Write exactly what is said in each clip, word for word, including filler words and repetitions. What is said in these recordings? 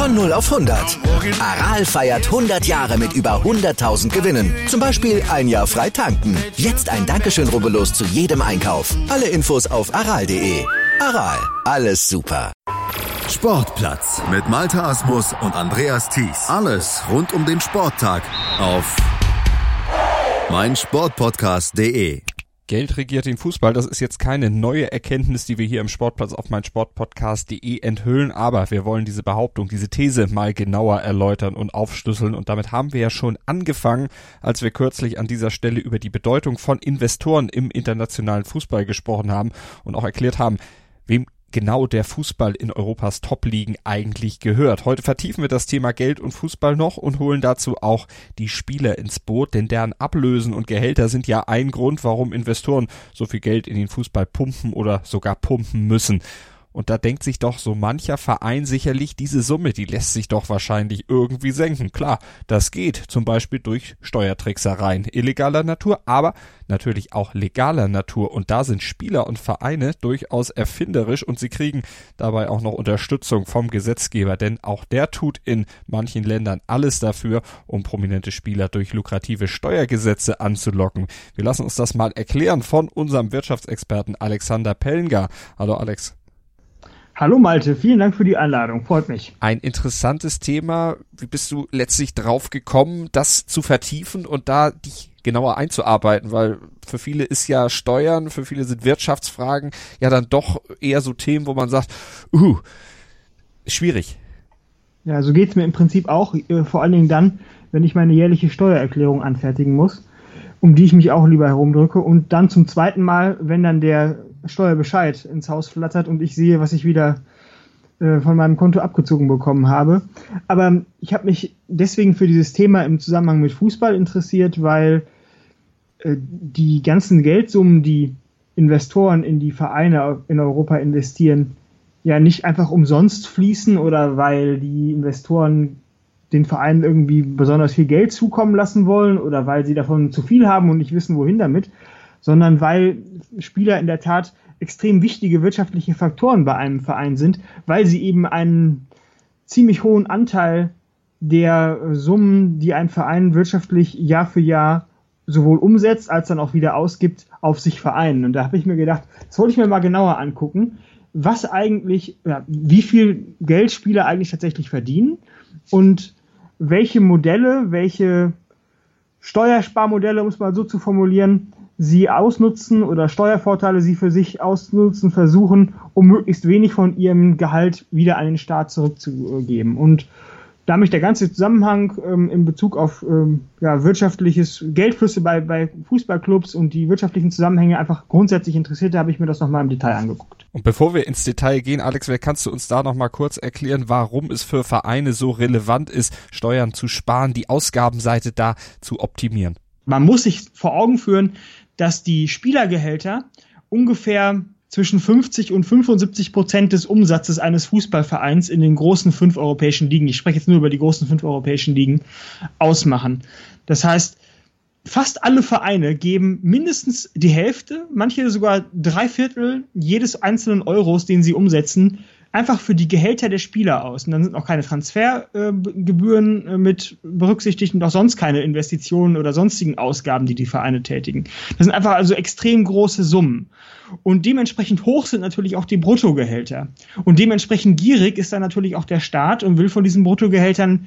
Von null auf hundert. Aral feiert hundert Jahre mit über hunderttausend Gewinnen. Zum Beispiel ein Jahr frei tanken. Jetzt ein Dankeschön, rubbellos zu jedem Einkauf. Alle Infos auf aral punkt de. Aral, alles super. Sportplatz mit Malte Asmus und Andreas Thies. Alles rund um den Sporttag auf meinsportpodcast punkt de. Geld regiert den Fußball, das ist jetzt keine neue Erkenntnis, die wir hier im Sportplatz auf meinsportpodcast punkt de enthüllen, aber wir wollen diese Behauptung, diese These mal genauer erläutern und aufschlüsseln und damit haben wir ja schon angefangen, als wir kürzlich an dieser Stelle über die Bedeutung von Investoren im internationalen Fußball gesprochen haben und auch erklärt haben, wem genau der Fußball in Europas Top-Ligen eigentlich gehört. Heute vertiefen wir das Thema Geld und Fußball noch und holen dazu auch die Spieler ins Boot, denn deren Ablösen und Gehälter sind ja ein Grund, warum Investoren so viel Geld in den Fußball pumpen oder sogar pumpen müssen. Und da denkt sich doch so mancher Verein sicherlich, diese Summe, die lässt sich doch wahrscheinlich irgendwie senken. Klar, das geht, zum Beispiel durch Steuertricksereien illegaler Natur, aber natürlich auch legaler Natur. Und da sind Spieler und Vereine durchaus erfinderisch und sie kriegen dabei auch noch Unterstützung vom Gesetzgeber, denn auch der tut in manchen Ländern alles dafür, um prominente Spieler durch lukrative Steuergesetze anzulocken. Wir lassen uns das mal erklären von unserem Wirtschaftsexperten Alexander Pellinger. Hallo Alex. Hallo Malte, vielen Dank für die Einladung, freut mich. Ein interessantes Thema. Wie bist du letztlich drauf gekommen, das zu vertiefen und da dich genauer einzuarbeiten? Weil für viele ist ja Steuern, für viele sind Wirtschaftsfragen ja dann doch eher so Themen, wo man sagt, uh, schwierig. Ja, so geht's mir im Prinzip auch, äh, vor allen Dingen dann, wenn ich meine jährliche Steuererklärung anfertigen muss, um die ich mich auch lieber herumdrücke und dann zum zweiten Mal, wenn dann der Steuerbescheid ins Haus flattert und ich sehe, was ich wieder äh, von meinem Konto abgezogen bekommen habe. Aber ich habe mich deswegen für dieses Thema im Zusammenhang mit Fußball interessiert, weil äh, die ganzen Geldsummen, die Investoren in die Vereine in Europa investieren, ja nicht einfach umsonst fließen oder weil die Investoren den Vereinen irgendwie besonders viel Geld zukommen lassen wollen oder weil sie davon zu viel haben und nicht wissen, wohin damit, sondern weil Spieler in der Tat extrem wichtige wirtschaftliche Faktoren bei einem Verein sind, weil sie eben einen ziemlich hohen Anteil der Summen, die ein Verein wirtschaftlich Jahr für Jahr sowohl umsetzt, als dann auch wieder ausgibt, auf sich vereinen. Und da habe ich mir gedacht, das wollte ich mir mal genauer angucken, was eigentlich, ja, wie viel Geld Spieler eigentlich tatsächlich verdienen und welche Modelle, welche Steuersparmodelle, um es mal so zu formulieren, sie ausnutzen oder Steuervorteile sie für sich ausnutzen, versuchen, um möglichst wenig von ihrem Gehalt wieder an den Staat zurückzugeben. Und da mich der ganze Zusammenhang ähm, in Bezug auf ähm, ja, wirtschaftliches Geldflüsse bei, bei Fußballclubs und die wirtschaftlichen Zusammenhänge einfach grundsätzlich interessiert, habe ich mir das nochmal im Detail angeguckt. Und bevor wir ins Detail gehen, Alex, wer kannst du uns da nochmal kurz erklären, warum es für Vereine so relevant ist, Steuern zu sparen, die Ausgabenseite da zu optimieren? Man muss sich vor Augen führen, dass die Spielergehälter ungefähr zwischen fünfzig und fünfundsiebzig Prozent des Umsatzes eines Fußballvereins in den großen fünf europäischen Ligen, ich spreche jetzt nur über die großen fünf europäischen Ligen, ausmachen. Das heißt, fast alle Vereine geben mindestens die Hälfte, manche sogar drei Viertel jedes einzelnen Euros, den sie umsetzen, einfach für die Gehälter der Spieler aus. Und dann sind auch keine Transfergebühren äh, mit berücksichtigt und auch sonst keine Investitionen oder sonstigen Ausgaben, die die Vereine tätigen. Das sind einfach also extrem große Summen. Und dementsprechend hoch sind natürlich auch die Bruttogehälter. Und dementsprechend gierig ist dann natürlich auch der Staat und will von diesen Bruttogehältern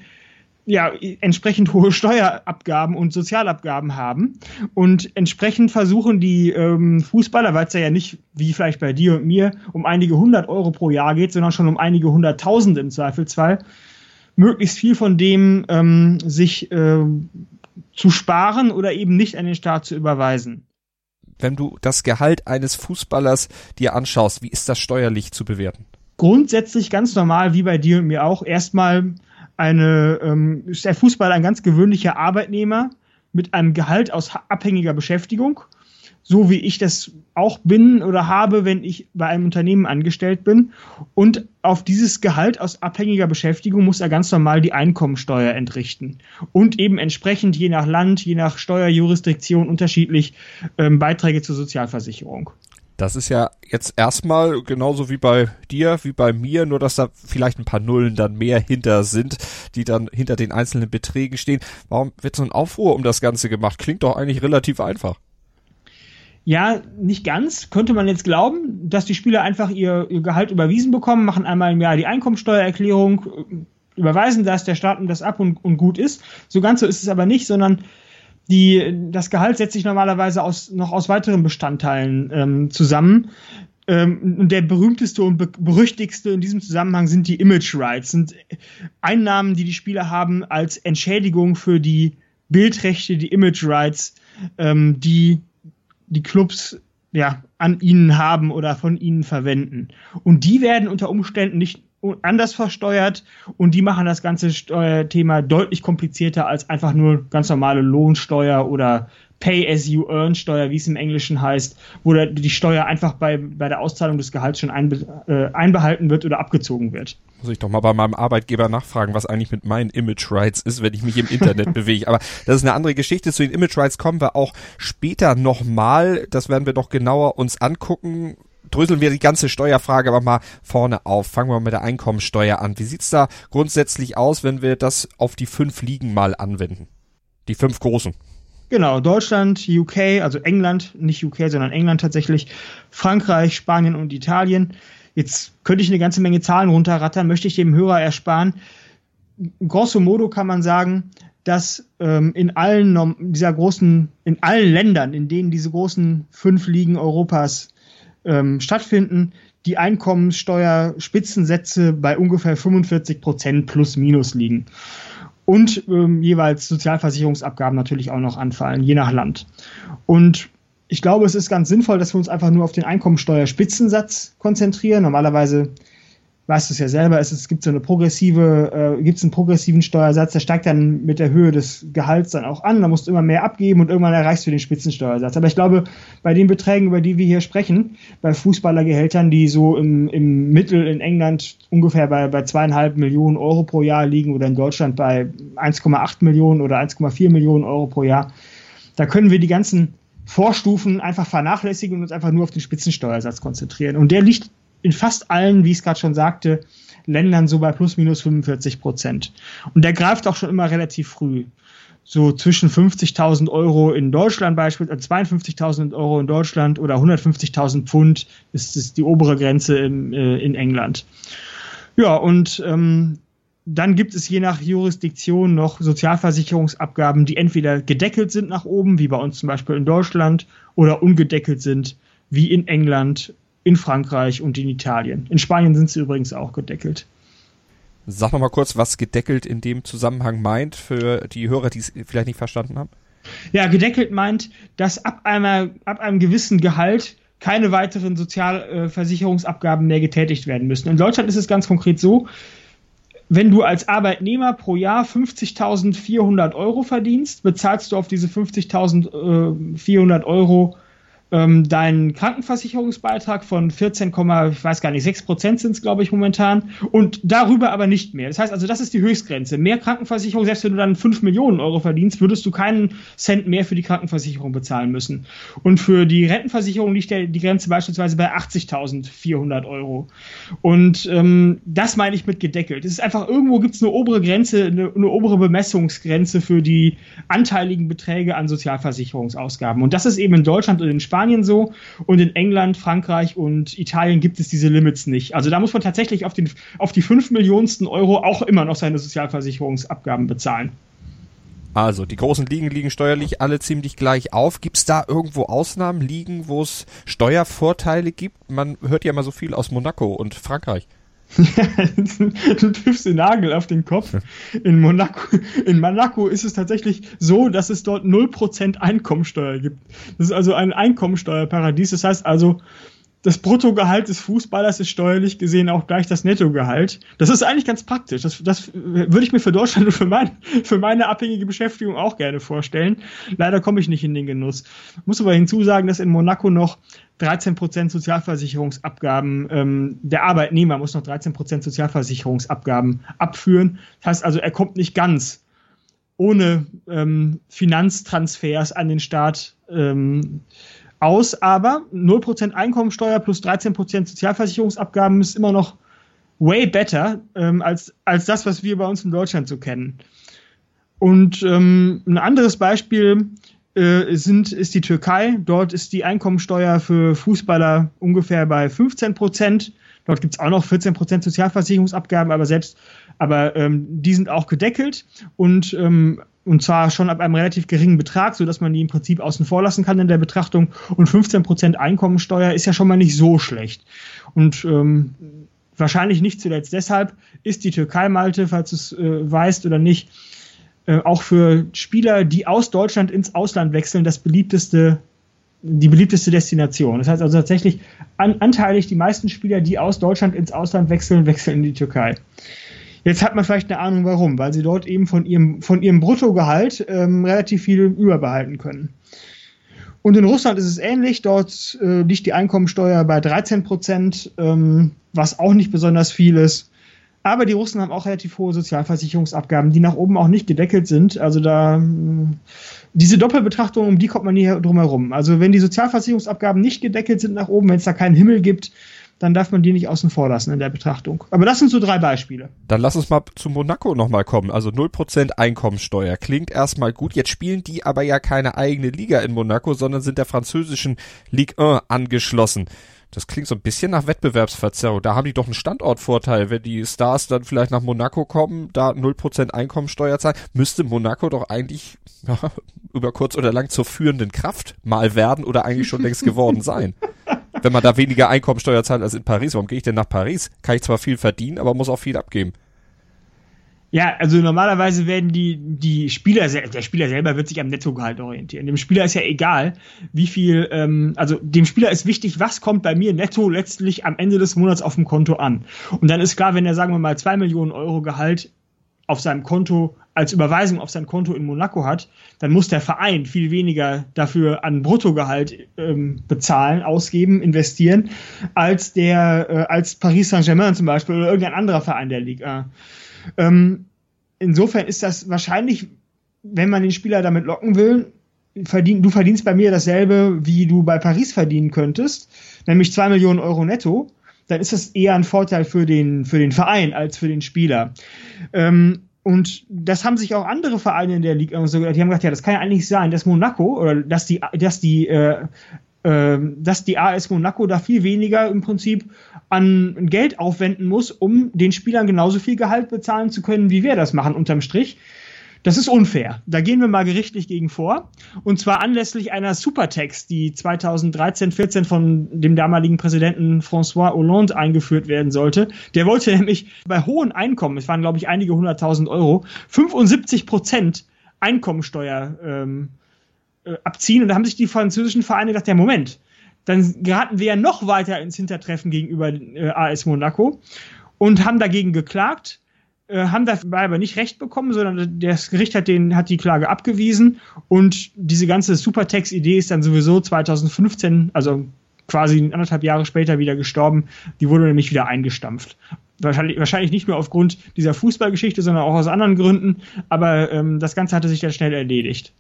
ja entsprechend hohe Steuerabgaben und Sozialabgaben haben. Und entsprechend versuchen die ähm, Fußballer, weil es ja nicht, wie vielleicht bei dir und mir, um einige hundert Euro pro Jahr geht, sondern schon um einige hunderttausend im Zweifelsfall, möglichst viel von dem ähm, sich äh, zu sparen oder eben nicht an den Staat zu überweisen. Wenn du das Gehalt eines Fußballers dir anschaust, wie ist das steuerlich zu bewerten? Grundsätzlich ganz normal, wie bei dir und mir auch. Erstmal eine, ähm, ist der Fußballer ein ganz gewöhnlicher Arbeitnehmer mit einem Gehalt aus abhängiger Beschäftigung, so wie ich das auch bin oder habe, wenn ich bei einem Unternehmen angestellt bin. Und auf dieses Gehalt aus abhängiger Beschäftigung muss er ganz normal die Einkommensteuer entrichten. Und eben entsprechend je nach Land, je nach Steuerjurisdiktion unterschiedlich ähm, Beiträge zur Sozialversicherung. Das ist ja jetzt erstmal genauso wie bei dir, wie bei mir, nur dass da vielleicht ein paar Nullen dann mehr hinter sind, die dann hinter den einzelnen Beträgen stehen. Warum wird so ein Aufruhr um das Ganze gemacht? Klingt doch eigentlich relativ einfach. Ja, nicht ganz. Könnte man jetzt glauben, dass die Spieler einfach ihr, ihr Gehalt überwiesen bekommen, machen einmal im Jahr die Einkommensteuererklärung, überweisen das, der Staat nimmt das ab und, und gut ist. So ganz so ist es aber nicht, sondern die, das Gehalt setzt sich normalerweise aus, noch aus weiteren Bestandteilen ähm, zusammen. Ähm, und der berühmteste und be- berüchtigste in diesem Zusammenhang sind die Image Rights, sind Einnahmen, die die Spieler haben als Entschädigung für die Bildrechte, die Image Rights, ähm, die die Clubs ja an ihnen haben oder von ihnen verwenden. Und die werden unter Umständen nicht anders versteuert und die machen das ganze Steuerthema deutlich komplizierter als einfach nur ganz normale Lohnsteuer oder Pay-as-you-earn-Steuer, wie es im Englischen heißt, wo die Steuer einfach bei, bei der Auszahlung des Gehalts schon einbe, äh, einbehalten wird oder abgezogen wird. Muss ich doch mal bei meinem Arbeitgeber nachfragen, was eigentlich mit meinen Image Rights ist, wenn ich mich im Internet bewege. Aber das ist eine andere Geschichte. Zu den Image Rights kommen wir auch später nochmal. Das werden wir doch genauer uns angucken. Dröseln wir die ganze Steuerfrage aber mal vorne auf. Fangen wir mit der Einkommensteuer an. Wie sieht's da grundsätzlich aus, wenn wir das auf die fünf Ligen mal anwenden? Die fünf großen. Genau, Deutschland, U K, also England, nicht U K, sondern England tatsächlich, Frankreich, Spanien und Italien. Jetzt könnte ich eine ganze Menge Zahlen runterrattern, möchte ich dem Hörer ersparen. Grosso modo kann man sagen, dass ähm, in allen dieser großen, in allen Ländern, in denen diese großen fünf Ligen Europas ähm, stattfinden, die Einkommenssteuerspitzensätze bei ungefähr fünfundvierzig Prozent plus minus liegen. Und ähm, jeweils Sozialversicherungsabgaben natürlich auch noch anfallen, je nach Land. Und ich glaube, es ist ganz sinnvoll, dass wir uns einfach nur auf den Einkommensteuerspitzensatz konzentrieren. Normalerweise, weißt du es ja selber, es, es gibt so eine progressive, äh, gibt es einen progressiven Steuersatz, der steigt dann mit der Höhe des Gehalts dann auch an, da musst du immer mehr abgeben und irgendwann erreichst du den Spitzensteuersatz. Aber ich glaube, bei den Beträgen, über die wir hier sprechen, bei Fußballergehältern, die so im, im Mittel in England ungefähr bei, bei zweieinhalb Millionen Euro pro Jahr liegen oder in Deutschland bei eins Komma acht Millionen oder eins Komma vier Millionen Euro pro Jahr, da können wir die ganzen Vorstufen einfach vernachlässigen und uns einfach nur auf den Spitzensteuersatz konzentrieren. Und der liegt in fast allen, wie ich es gerade schon sagte, Ländern so bei plus minus fünfundvierzig Prozent. Und der greift auch schon immer relativ früh. So zwischen fünfzigtausend Euro in Deutschland beispielsweise, zweiundfünfzigtausend Euro in Deutschland oder hundertfünfzigtausend Pfund ist, ist die obere Grenze in, äh, in England. Ja, und ähm, dann gibt es je nach Jurisdiktion noch Sozialversicherungsabgaben, die entweder gedeckelt sind nach oben, wie bei uns zum Beispiel in Deutschland, oder ungedeckelt sind, wie in England, in Frankreich und in Italien. In Spanien sind sie übrigens auch gedeckelt. Sag noch mal kurz, was gedeckelt in dem Zusammenhang meint, für die Hörer, die es vielleicht nicht verstanden haben. Ja, gedeckelt meint, dass ab, einer, ab einem gewissen Gehalt keine weiteren Sozialversicherungsabgaben mehr getätigt werden müssen. In Deutschland ist es ganz konkret so, wenn du als Arbeitnehmer pro Jahr fünfzigtausendvierhundert Euro verdienst, bezahlst du auf diese fünfzigtausendvierhundert Euro ähm, deinen Krankenversicherungsbeitrag von vierzehn, ich weiß gar nicht, sechs Prozent sind es, glaube ich, momentan, und darüber aber nicht mehr. Das heißt also, das ist die Höchstgrenze. Mehr Krankenversicherung, selbst wenn du dann fünf Millionen Euro verdienst, würdest du keinen Cent mehr für die Krankenversicherung bezahlen müssen. Und für die Rentenversicherung liegt der, die Grenze beispielsweise bei achtzigtausendvierhundert Euro. Und ähm, das meine ich mit gedeckelt. Es ist einfach, irgendwo gibt es eine obere Grenze, eine, eine obere Bemessungsgrenze für die anteiligen Beträge an Sozialversicherungsausgaben. Und das ist eben in Deutschland und in Spanien so, und in England, Frankreich und Italien gibt es diese Limits nicht. Also da muss man tatsächlich auf, den, auf die fünf Millionensten Euro auch immer noch seine Sozialversicherungsabgaben bezahlen. Also, die großen Ligen liegen steuerlich alle ziemlich gleich auf. Gibt es da irgendwo Ausnahmen, Ligen, wo es Steuervorteile gibt? Man hört ja immer so viel aus Monaco und Frankreich. Du triffst den Nagel auf den Kopf. In Monaco, in Monaco ist es tatsächlich so, dass es dort null Prozent Einkommensteuer gibt. Das ist also ein Einkommensteuerparadies. Das heißt also, das Bruttogehalt des Fußballers ist steuerlich gesehen auch gleich das Nettogehalt. Das ist eigentlich ganz praktisch. Das, das würde ich mir für Deutschland und für, mein, für meine abhängige Beschäftigung auch gerne vorstellen. Leider komme ich nicht in den Genuss. Ich muss aber hinzusagen, dass in Monaco noch dreizehn Prozent Sozialversicherungsabgaben, ähm, der Arbeitnehmer muss noch dreizehn Prozent Sozialversicherungsabgaben abführen. Das heißt also, er kommt nicht ganz ohne ähm, Finanztransfers an den Staat ähm, aus, aber null Prozent Einkommensteuer plus dreizehn Prozent Sozialversicherungsabgaben ist immer noch way better ähm, als, als das, was wir bei uns in Deutschland so kennen. Und ähm, ein anderes Beispiel äh, sind, ist die Türkei. Dort ist die Einkommensteuer für Fußballer ungefähr bei fünfzehn Prozent. Dort gibt es auch noch vierzehn Prozent Sozialversicherungsabgaben, aber selbst, aber ähm, die sind auch gedeckelt und ähm, und zwar schon ab einem relativ geringen Betrag, sodass man die im Prinzip außen vor lassen kann in der Betrachtung. Und fünfzehn Prozent Einkommensteuer ist ja schon mal nicht so schlecht. Und ähm, wahrscheinlich nicht zuletzt deshalb ist die Türkei, Malte, falls du es äh, weißt oder nicht, äh, auch für Spieler, die aus Deutschland ins Ausland wechseln, das beliebteste, die beliebteste Destination. Das heißt also tatsächlich an, anteilig die meisten Spieler, die aus Deutschland ins Ausland wechseln, wechseln in die Türkei. Jetzt hat man vielleicht eine Ahnung, warum, weil sie dort eben von ihrem, von ihrem Bruttogehalt ähm, relativ viel überbehalten können. Und in Russland ist es ähnlich. Dort äh, liegt die Einkommensteuer bei dreizehn Prozent, ähm, was auch nicht besonders viel ist. Aber die Russen haben auch relativ hohe Sozialversicherungsabgaben, die nach oben auch nicht gedeckelt sind. Also da äh, diese Doppelbetrachtung, um die kommt man nie drum herum. Also wenn die Sozialversicherungsabgaben nicht gedeckelt sind nach oben, wenn es da keinen Himmel gibt, dann darf man die nicht außen vor lassen in der Betrachtung. Aber das sind so drei Beispiele. Dann lass uns mal zu Monaco nochmal kommen. Also null Prozent Einkommensteuer. Klingt erstmal gut. Jetzt spielen die aber ja keine eigene Liga in Monaco, sondern sind der französischen Ligue eins angeschlossen. Das klingt so ein bisschen nach Wettbewerbsverzerrung. Da haben die doch einen Standortvorteil. Wenn die Stars dann vielleicht nach Monaco kommen, da null Prozent Einkommensteuer zahlen, müsste Monaco doch eigentlich ja, über kurz oder lang zur führenden Kraft mal werden oder eigentlich schon längst geworden sein. Wenn man da weniger Einkommensteuer zahlt als in Paris, warum gehe ich denn nach Paris? Kann ich zwar viel verdienen, aber muss auch viel abgeben. Ja, also normalerweise werden die, die Spieler, der Spieler selber wird sich am Nettogehalt orientieren. Dem Spieler ist ja egal, wie viel, ähm, also dem Spieler ist wichtig, was kommt bei mir netto letztlich am Ende des Monats auf dem Konto an. Und dann ist klar, wenn er, sagen wir mal, zwei Millionen Euro Gehalt auf seinem Konto als Überweisung auf sein Konto in Monaco hat, dann muss der Verein viel weniger dafür an Bruttogehalt ähm, bezahlen, ausgeben, investieren, als der äh, als Paris Saint-Germain zum Beispiel oder irgendein anderer Verein der Liga. Ähm, insofern ist das wahrscheinlich, wenn man den Spieler damit locken will, verdien, du verdienst bei mir dasselbe, wie du bei Paris verdienen könntest, nämlich zwei Millionen Euro netto, dann ist das eher ein Vorteil für den, für den Verein als für den Spieler. Ähm, Und das haben sich auch andere Vereine in der Liga so gedacht. Die haben gesagt, ja, das kann ja eigentlich sein, dass Monaco oder dass die, dass die, äh, äh, dass die A S Monaco da viel weniger im Prinzip an Geld aufwenden muss, um den Spielern genauso viel Gehalt bezahlen zu können, wie wir das machen unterm Strich. Das ist unfair. Da gehen wir mal gerichtlich gegen vor. Und zwar anlässlich einer Supertax, die zweitausenddreizehn vierzehn von dem damaligen Präsidenten François Hollande eingeführt werden sollte. Der wollte nämlich bei hohen Einkommen, es waren glaube ich einige hunderttausend Euro, fünfundsiebzig Prozent Einkommensteuer ähm, äh, abziehen. Und da haben sich die französischen Vereine gedacht, ja Moment, dann geraten wir ja noch weiter ins Hintertreffen gegenüber äh, A S Monaco und haben dagegen geklagt. Haben dabei aber nicht recht bekommen, sondern das Gericht hat, den, hat die Klage abgewiesen und diese ganze Supertax-Idee ist dann sowieso zweitausendfünfzehn, also quasi anderthalb Jahre später wieder gestorben. Die wurde nämlich wieder eingestampft. Wahrscheinlich, wahrscheinlich nicht nur aufgrund dieser Fußballgeschichte, sondern auch aus anderen Gründen, aber ähm, das Ganze hatte sich dann schnell erledigt.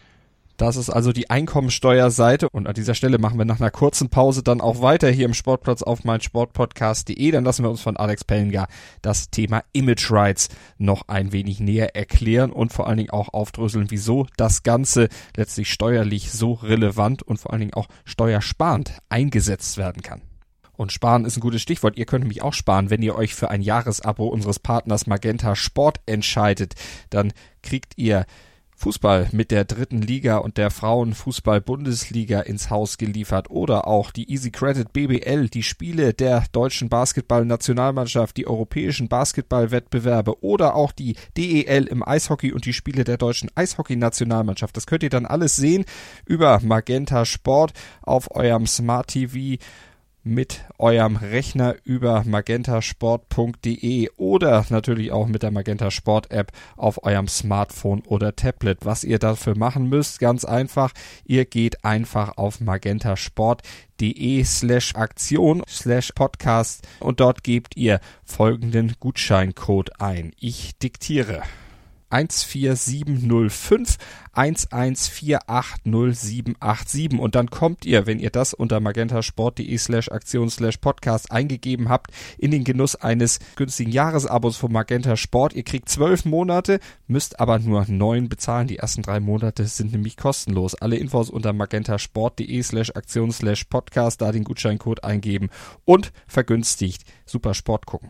Das ist also die Einkommensteuerseite und an dieser Stelle machen wir nach einer kurzen Pause dann auch weiter hier im Sportplatz auf meinsportpodcast punkt de. Dann lassen wir uns von Alex Pellinger das Thema Image Rights noch ein wenig näher erklären und vor allen Dingen auch aufdröseln, wieso das Ganze letztlich steuerlich so relevant und vor allen Dingen auch steuersparend eingesetzt werden kann. Und sparen ist ein gutes Stichwort. Ihr könnt nämlich auch sparen, wenn ihr euch für ein Jahresabo unseres Partners Magenta Sport entscheidet. Dann kriegt ihr Fußball mit der dritten Liga und der Frauenfußball-Bundesliga ins Haus geliefert oder auch die Easy Credit B B L, die Spiele der deutschen Basketball-Nationalmannschaft, die europäischen Basketballwettbewerbe oder auch die D E L im Eishockey und die Spiele der deutschen Eishockey-Nationalmannschaft. Das könnt ihr dann alles sehen über Magenta Sport auf eurem Smart T V mit eurem Rechner über magentasport punkt de oder natürlich auch mit der Magenta Sport App auf eurem Smartphone oder Tablet. Was ihr dafür machen müsst, ganz einfach, ihr geht einfach auf magentasport punkt de slash Aktion slash Podcast und dort gebt ihr folgenden Gutscheincode ein. Ich diktiere eins vier sieben null fünf eins eins vier acht null sieben acht sieben und dann kommt ihr, wenn ihr das unter magentasport.de slash Aktion slash Podcast eingegeben habt, in den Genuss eines günstigen Jahresabos von Magenta Sport. Ihr kriegt zwölf Monate, müsst aber nur neun bezahlen. Die ersten drei Monate sind nämlich kostenlos. Alle Infos unter magentasport.de slash Aktion slash Podcast, da den Gutscheincode eingeben und vergünstigt. Super Sport gucken.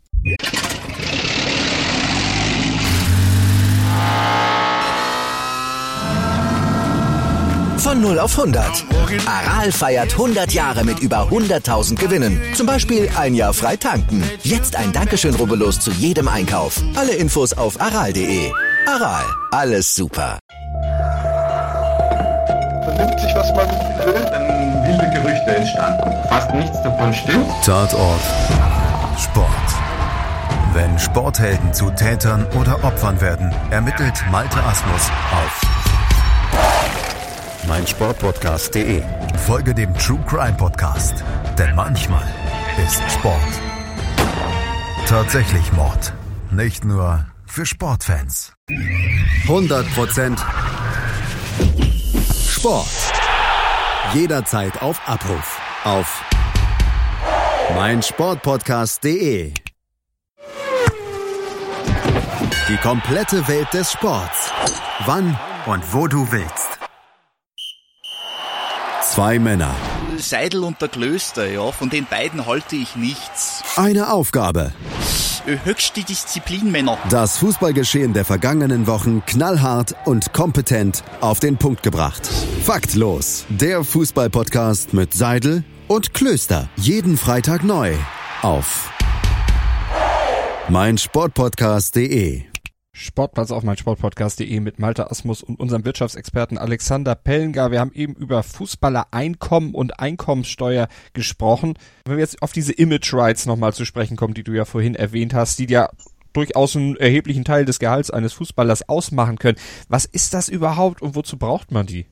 Von null auf hundert. Aral feiert hundert Jahre mit über hunderttausend Gewinnen. Zum Beispiel ein Jahr frei tanken. Jetzt ein Dankeschön, rubbellos zu jedem Einkauf. Alle Infos auf aral punkt de. Aral, alles super. Vernimmt sich, was man will, dann wilde Gerüchte entstanden. Fast nichts davon stimmt. Tatort Sport. Wenn Sporthelden zu Tätern oder Opfern werden, ermittelt Malte Asmus auf meinsportpodcast punkt de. Folge dem True Crime Podcast, denn manchmal ist Sport tatsächlich Mord. Nicht nur für Sportfans. hundert Prozent Sport. Jederzeit auf Abruf. Auf meinsportpodcast punkt de. Die komplette Welt des Sports. Wann und wo du willst. Zwei Männer. Seidel und der Klöster, ja, von den beiden halte ich nichts. Eine Aufgabe. Höchste Disziplin, Männer. Das Fußballgeschehen der vergangenen Wochen knallhart und kompetent auf den Punkt gebracht. Faktlos. Der Fußball-Podcast mit Seidel und Klöster. Jeden Freitag neu. Auf meinsportpodcast punkt de. Sportplatz auf meinsportpodcast punkt de mit Malte Asmus und unserem Wirtschaftsexperten Alexander Pellengar. Wir haben eben über Fußballereinkommen und Einkommenssteuer gesprochen. Wenn wir jetzt auf diese Image Rights nochmal zu sprechen kommen, die du ja vorhin erwähnt hast, die ja durchaus einen erheblichen Teil des Gehalts eines Fußballers ausmachen können. Was ist das überhaupt und wozu braucht man die?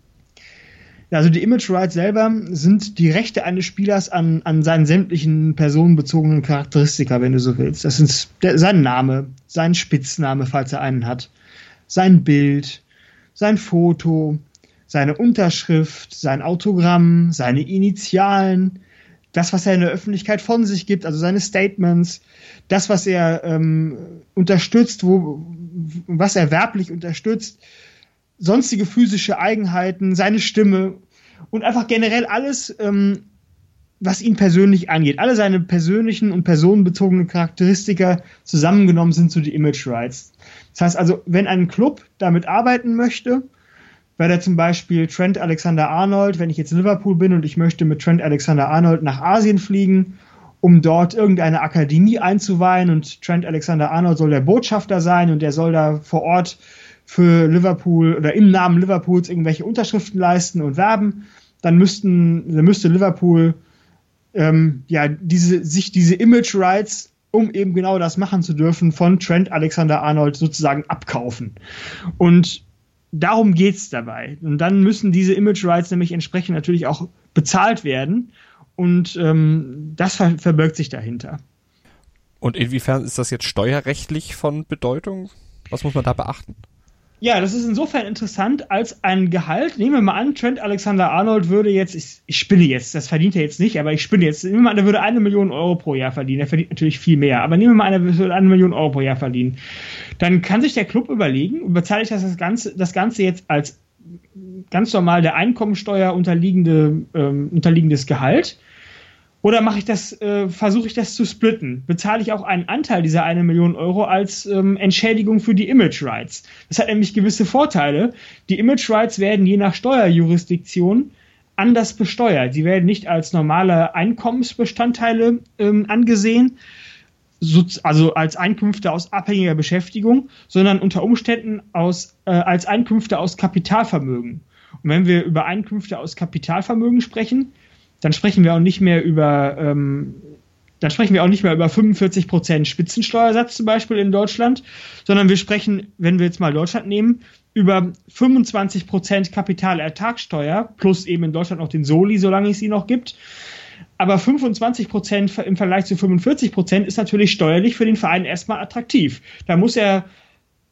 Also die Image Rights selber sind die Rechte eines Spielers an, an seinen sämtlichen personenbezogenen Charakteristika, wenn du so willst. Das sind der, sein Name, sein Spitzname, falls er einen hat, sein Bild, sein Foto, seine Unterschrift, sein Autogramm, seine Initialen, das, was er in der Öffentlichkeit von sich gibt, also seine Statements, das, was er ähm, unterstützt, wo, was er werblich unterstützt, sonstige physische Eigenheiten, seine Stimme und einfach generell alles, ähm, was ihn persönlich angeht. Alle seine persönlichen und personenbezogenen Charakteristika zusammengenommen sind so die Image Rights. Das heißt also, wenn ein Club damit arbeiten möchte, weil er zum Beispiel Trent Alexander-Arnold, wenn ich jetzt Liverpool bin und ich möchte mit Trent Alexander-Arnold nach Asien fliegen, um dort irgendeine Akademie einzuweihen und Trent Alexander-Arnold soll der Botschafter sein und der soll da vor Ort für Liverpool oder im Namen Liverpools irgendwelche Unterschriften leisten und werben, dann müssten, dann müsste Liverpool ähm, ja diese, sich diese Image Rights, um eben genau das machen zu dürfen, von Trent Alexander-Arnold sozusagen abkaufen. Und darum geht's dabei. Und dann müssen diese Image Rights nämlich entsprechend natürlich auch bezahlt werden. Und ähm, das ver- verbirgt sich dahinter. Und inwiefern ist das jetzt steuerrechtlich von Bedeutung? Was muss man da beachten? Ja, das ist insofern interessant, als ein Gehalt, nehmen wir mal an, Trent Alexander-Arnold würde jetzt, ich, ich spinne jetzt, das verdient er jetzt nicht, aber ich spinne jetzt, nehmen wir mal an, er würde eine Million Euro pro Jahr verdienen, er verdient natürlich viel mehr, aber nehmen wir mal an, er würde eine Million Euro pro Jahr verdienen. Dann kann sich der Club überlegen, bezahle ich das, das, Ganze, das Ganze jetzt als ganz normal der Einkommensteuer unterliegende, ähm, unterliegendes Gehalt, oder mache ich das, äh, versuche ich das zu splitten? Bezahle ich auch einen Anteil dieser eine Million Euro als ähm, Entschädigung für die Image Rights? Das hat nämlich gewisse Vorteile. Die Image Rights werden je nach Steuerjurisdiktion anders besteuert. Sie werden nicht als normale Einkommensbestandteile ähm, angesehen, so, also als Einkünfte aus abhängiger Beschäftigung, sondern unter Umständen aus, äh, als Einkünfte aus Kapitalvermögen. Und wenn wir über Einkünfte aus Kapitalvermögen sprechen, dann sprechen wir auch nicht mehr über, ähm, dann sprechen wir auch nicht mehr über fünfundvierzig Prozent Spitzensteuersatz zum Beispiel in Deutschland, sondern wir sprechen, wenn wir jetzt mal Deutschland nehmen, über fünfundzwanzig Prozent Kapitalertragssteuer plus eben in Deutschland noch den Soli, solange es sie noch gibt. Aber fünfundzwanzig Prozent im Vergleich zu fünfundvierzig Prozent ist natürlich steuerlich für den Verein erstmal attraktiv. Da muss er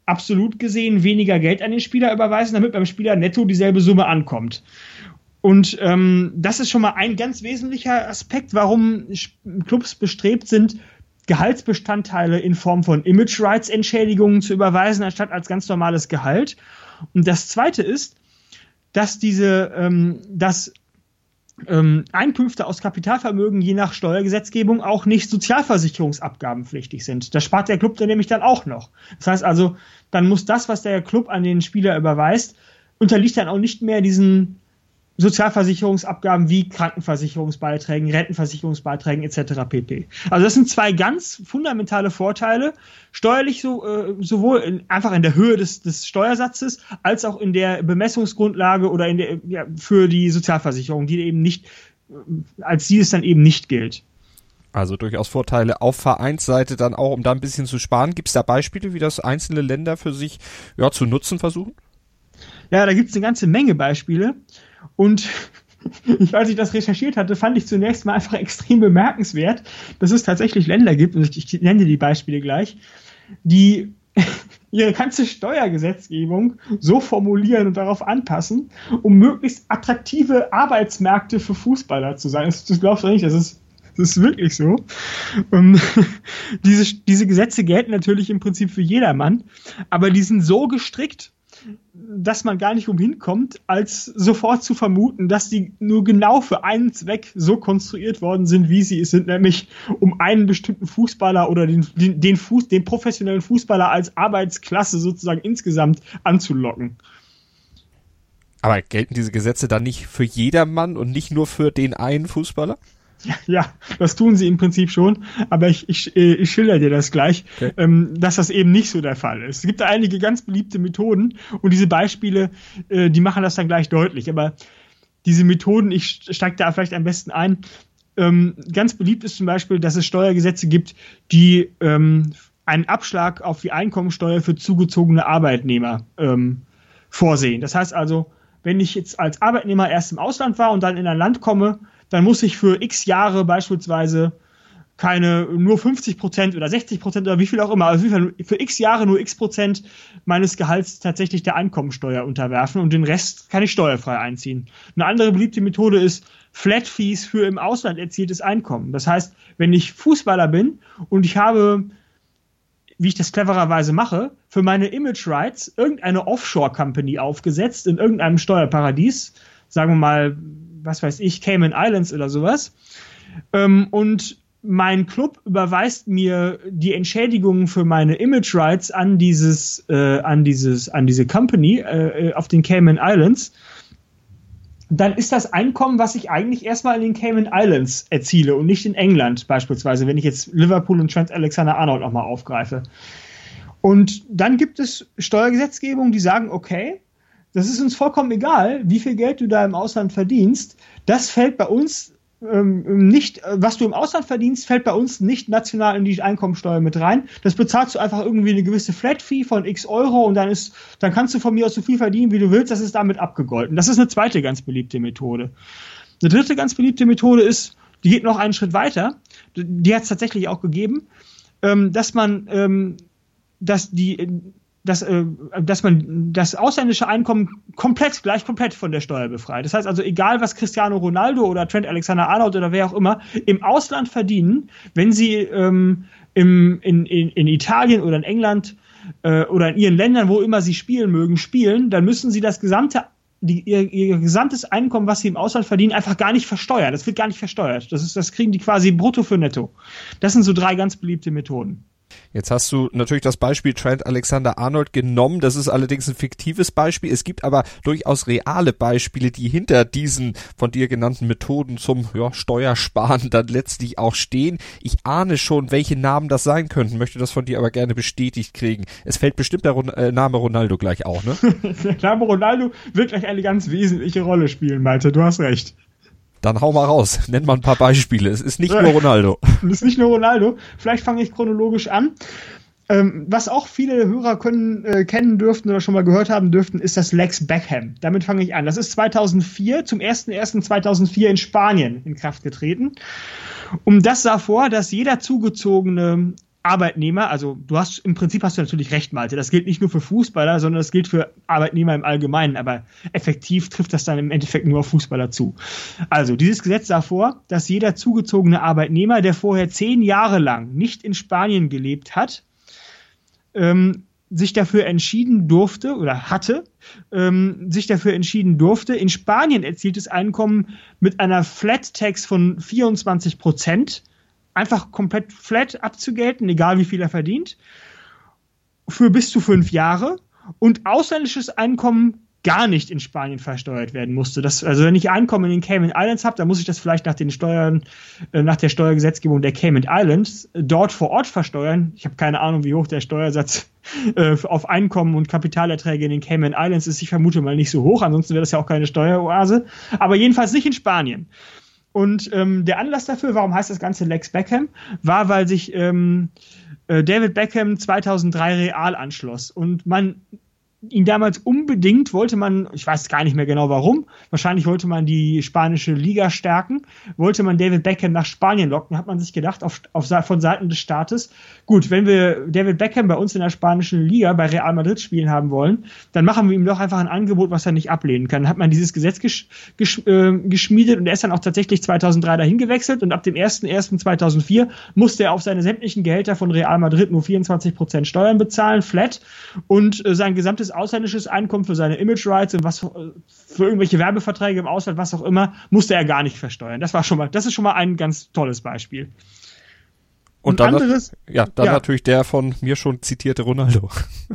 absolut gesehen weniger Geld an den Spieler überweisen, damit beim Spieler netto dieselbe Summe ankommt. Und ähm, das ist schon mal ein ganz wesentlicher Aspekt, warum Clubs bestrebt sind, Gehaltsbestandteile in Form von Image-Rights-Entschädigungen zu überweisen, anstatt als ganz normales Gehalt. Und das Zweite ist, dass diese, ähm, dass ähm, Einkünfte aus Kapitalvermögen je nach Steuergesetzgebung auch nicht sozialversicherungsabgabenpflichtig sind. Das spart der Club dann nämlich dann auch noch. Das heißt also, dann muss das, was der Club an den Spieler überweist, unterliegt dann auch nicht mehr diesen Sozialversicherungsabgaben wie Krankenversicherungsbeiträgen, Rentenversicherungsbeiträgen et cetera pp. Also das sind zwei ganz fundamentale Vorteile, steuerlich so, äh, sowohl in, einfach in der Höhe des, des Steuersatzes als auch in der Bemessungsgrundlage oder in der, ja, für die Sozialversicherung, die eben nicht, als die es dann eben nicht gilt. Also durchaus Vorteile auf Vereinsseite dann auch, um da ein bisschen zu sparen. Gibt es da Beispiele, wie das einzelne Länder für sich ja, zu nutzen versuchen? Ja, da gibt es eine ganze Menge Beispiele. Und ich, als ich das recherchiert hatte, fand ich zunächst mal einfach extrem bemerkenswert, dass es tatsächlich Länder gibt, und ich, ich nenne die Beispiele gleich, die ihre ganze Steuergesetzgebung so formulieren und darauf anpassen, um möglichst attraktive Arbeitsmärkte für Fußballer zu sein. Das, das glaubst du nicht, das ist Das ist wirklich so. Und diese, diese Gesetze gelten natürlich im Prinzip für jedermann, aber die sind so gestrickt, dass man gar nicht umhin kommt, als sofort zu vermuten, dass die nur genau für einen Zweck so konstruiert worden sind, wie sie es sind, nämlich um einen bestimmten Fußballer oder den, den, den, Fuß, den professionellen Fußballer als Arbeitsklasse sozusagen insgesamt anzulocken. Aber gelten diese Gesetze dann nicht für jedermann und nicht nur für den einen Fußballer? Ja, ja, das tun sie im Prinzip schon, aber ich, ich, ich schilder dir das gleich, okay. ähm, dass das eben nicht so der Fall ist. Es gibt da einige ganz beliebte Methoden und diese Beispiele, äh, die machen das dann gleich deutlich. Aber diese Methoden, ich steige da vielleicht am besten ein, ähm, ganz beliebt ist zum Beispiel, dass es Steuergesetze gibt, die ähm, einen Abschlag auf die Einkommensteuer für zugezogene Arbeitnehmer ähm, vorsehen. Das heißt also, wenn ich jetzt als Arbeitnehmer erst im Ausland war und dann in ein Land komme, dann muss ich für x Jahre beispielsweise keine nur fünfzig Prozent oder sechzig Prozent oder wie viel auch immer, also für x Jahre nur x Prozent meines Gehalts tatsächlich der Einkommensteuer unterwerfen und den Rest kann ich steuerfrei einziehen. Eine andere beliebte Methode ist Flat Fees für im Ausland erzieltes Einkommen. Das heißt, wenn ich Fußballer bin und ich habe, wie ich das clevererweise mache, für meine Image Rights irgendeine Offshore-Company aufgesetzt in irgendeinem Steuerparadies, sagen wir mal, was weiß ich, Cayman Islands oder sowas. Ähm, und mein Club überweist mir die Entschädigungen für meine Image Rights an dieses, äh, an dieses, an diese Company äh, auf den Cayman Islands. Dann ist das Einkommen, was ich eigentlich erstmal in den Cayman Islands erziele und nicht in England beispielsweise, wenn ich jetzt Liverpool und Trent Alexander-Arnold nochmal aufgreife. Und dann gibt es Steuergesetzgebung, die sagen, okay, das ist uns vollkommen egal, wie viel Geld du da im Ausland verdienst. Das fällt bei uns ähm, nicht, was du im Ausland verdienst, fällt bei uns nicht national in die Einkommensteuer mit rein. Das bezahlst du einfach irgendwie eine gewisse Flat-Fee von x Euro und dann ist, dann kannst du von mir aus so viel verdienen, wie du willst. Das ist damit abgegolten. Das ist eine zweite ganz beliebte Methode. Eine dritte ganz beliebte Methode ist, die geht noch einen Schritt weiter. Die hat es tatsächlich auch gegeben, ähm, dass man, ähm, dass die Dass, äh, dass man das ausländische Einkommen komplett, gleich komplett von der Steuer befreit. Das heißt also, egal was Cristiano Ronaldo oder Trent Alexander-Arnold oder wer auch immer im Ausland verdienen, wenn sie ähm, im, in, in, in Italien oder in England äh, oder in ihren Ländern, wo immer sie spielen mögen, spielen, dann müssen sie das gesamte, die, ihr, ihr gesamtes Einkommen, was sie im Ausland verdienen, einfach gar nicht versteuern. Das wird gar nicht versteuert. Das ist, das kriegen die quasi brutto für netto. Das sind so drei ganz beliebte Methoden. Jetzt hast du natürlich das Beispiel Trent Alexander-Arnold genommen. Das ist allerdings ein fiktives Beispiel. Es gibt aber durchaus reale Beispiele, die hinter diesen von dir genannten Methoden zum ja, Steuersparen dann letztlich auch stehen. Ich ahne schon, welche Namen das sein könnten, möchte das von dir aber gerne bestätigt kriegen. Es fällt bestimmt der Ron- äh, Name Ronaldo gleich auch, ne? Der Name Ronaldo wird gleich eine ganz wesentliche Rolle spielen, Malte. Du hast recht. Dann hau mal raus, nenn mal ein paar Beispiele. Es ist nicht nur Ronaldo. Es ist nicht nur Ronaldo. Vielleicht fange ich chronologisch an. Ähm, was auch viele Hörer können, äh, kennen dürften oder schon mal gehört haben dürften, ist das Lex Beckham. Damit fange ich an. Das ist zweitausendvier, zum erster erster zweitausendvier in Spanien in Kraft getreten. Und das sah vor, dass jeder zugezogene Arbeitnehmer, also du hast, im Prinzip hast du natürlich recht, Malte, das gilt nicht nur für Fußballer, sondern das gilt für Arbeitnehmer im Allgemeinen, aber effektiv trifft das dann im Endeffekt nur auf Fußballer zu. Also, dieses Gesetz sah vor, dass jeder zugezogene Arbeitnehmer, der vorher zehn Jahre lang nicht in Spanien gelebt hat, ähm, sich dafür entschieden durfte oder hatte, ähm, sich dafür entschieden durfte, in Spanien erzieltes Einkommen mit einer Flat Tax von vierundzwanzig Prozent einfach komplett flat abzugelten, egal wie viel er verdient, für bis zu fünf Jahre und ausländisches Einkommen gar nicht in Spanien versteuert werden musste. Das, also wenn ich Einkommen in den Cayman Islands habe, dann muss ich das vielleicht nach den Steuern, äh, nach der Steuergesetzgebung der Cayman Islands äh, dort vor Ort versteuern. Ich habe keine Ahnung, wie hoch der Steuersatz äh, auf Einkommen und Kapitalerträge in den Cayman Islands ist. Ich vermute mal nicht so hoch, ansonsten wäre das ja auch keine Steueroase. Aber jedenfalls nicht in Spanien. Und ähm, der Anlass dafür, warum heißt das Ganze Lex Beckham, war, weil sich ähm, äh, David Beckham zweitausenddrei Real anschloss und man ihn damals unbedingt wollte man, ich weiß gar nicht mehr genau warum, wahrscheinlich wollte man die spanische Liga stärken, wollte man David Beckham nach Spanien locken, hat man sich gedacht, auf, auf, von Seiten des Staates, gut, wenn wir David Beckham bei uns in der spanischen Liga bei Real Madrid spielen haben wollen, dann machen wir ihm doch einfach ein Angebot, was er nicht ablehnen kann. Dann hat man dieses Gesetz gesch, gesch, äh, geschmiedet und er ist dann auch tatsächlich zweitausenddrei dahin gewechselt und ab dem ersten ersten zweitausendvier musste er auf seine sämtlichen Gehälter von Real Madrid nur vierundzwanzig Prozent Steuern bezahlen, flat, und äh, sein gesamtes ausländisches Einkommen für seine Image Rights und was für irgendwelche Werbeverträge im Ausland, was auch immer, musste er gar nicht versteuern. Das war schon mal, das ist schon mal ein ganz tolles Beispiel. Und, und dann, anderes, ja, dann ja. natürlich der von mir schon zitierte Ronaldo.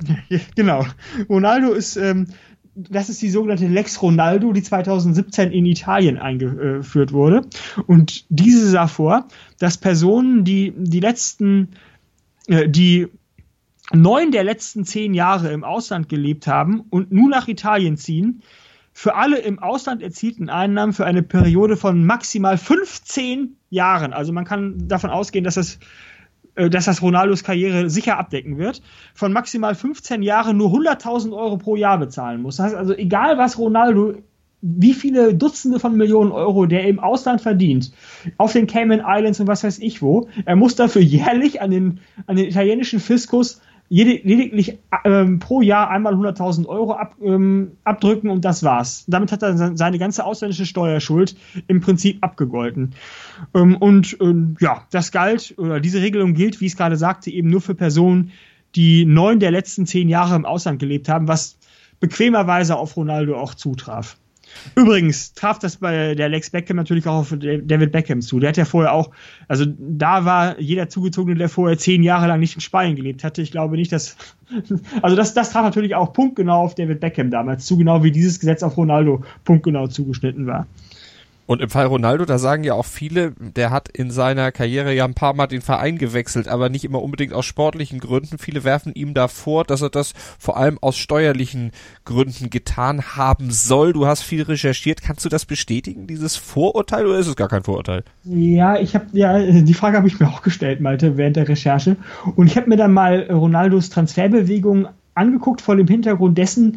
Genau. Ronaldo ist, ähm, das ist die sogenannte Lex Ronaldo, die zweitausendsiebzehn in Italien eingeführt wurde. Und diese sah vor, dass Personen, die die letzten, äh, die neun der letzten zehn Jahre im Ausland gelebt haben und nun nach Italien ziehen, für alle im Ausland erzielten Einnahmen für eine Periode von maximal fünfzehn Jahren, also man kann davon ausgehen, dass das, äh, dass das Ronaldos Karriere sicher abdecken wird, von maximal fünfzehn Jahren nur hunderttausend Euro pro Jahr bezahlen muss. Das heißt also, egal was Ronaldo, wie viele Dutzende von Millionen Euro der im Ausland verdient, auf den Cayman Islands und was weiß ich wo, er muss dafür jährlich an den, an den italienischen Fiskus lediglich ähm, pro Jahr einmal hunderttausend Euro ab, ähm, abdrücken und das war's. Damit hat er seine ganze ausländische Steuerschuld im Prinzip abgegolten. Ähm, und ähm, ja, das galt, oder diese Regelung gilt, wie ich es gerade sagte, eben nur für Personen, die neun der letzten zehn Jahre im Ausland gelebt haben, was bequemerweise auf Ronaldo auch zutraf. Übrigens traf das bei der Lex Beckham natürlich auch auf David Beckham zu. Der hat ja vorher auch, also da war jeder Zugezogene, der vorher zehn Jahre lang nicht in Spanien gelebt hatte. Ich glaube nicht, dass, also das, das traf natürlich auch punktgenau auf David Beckham damals zu, genau wie dieses Gesetz auf Ronaldo punktgenau zugeschnitten war. Und im Fall Ronaldo, da sagen ja auch viele, der hat in seiner Karriere ja ein paar Mal den Verein gewechselt, aber nicht immer unbedingt aus sportlichen Gründen. Viele werfen ihm da vor, dass er das vor allem aus steuerlichen Gründen getan haben soll. Du hast viel recherchiert. Kannst du das bestätigen, dieses Vorurteil, oder ist es gar kein Vorurteil? Ja, ich habe ja, die Frage habe ich mir auch gestellt, Malte, während der Recherche. Und ich habe mir dann mal Ronaldos Transferbewegung angeguckt vor dem Hintergrund dessen,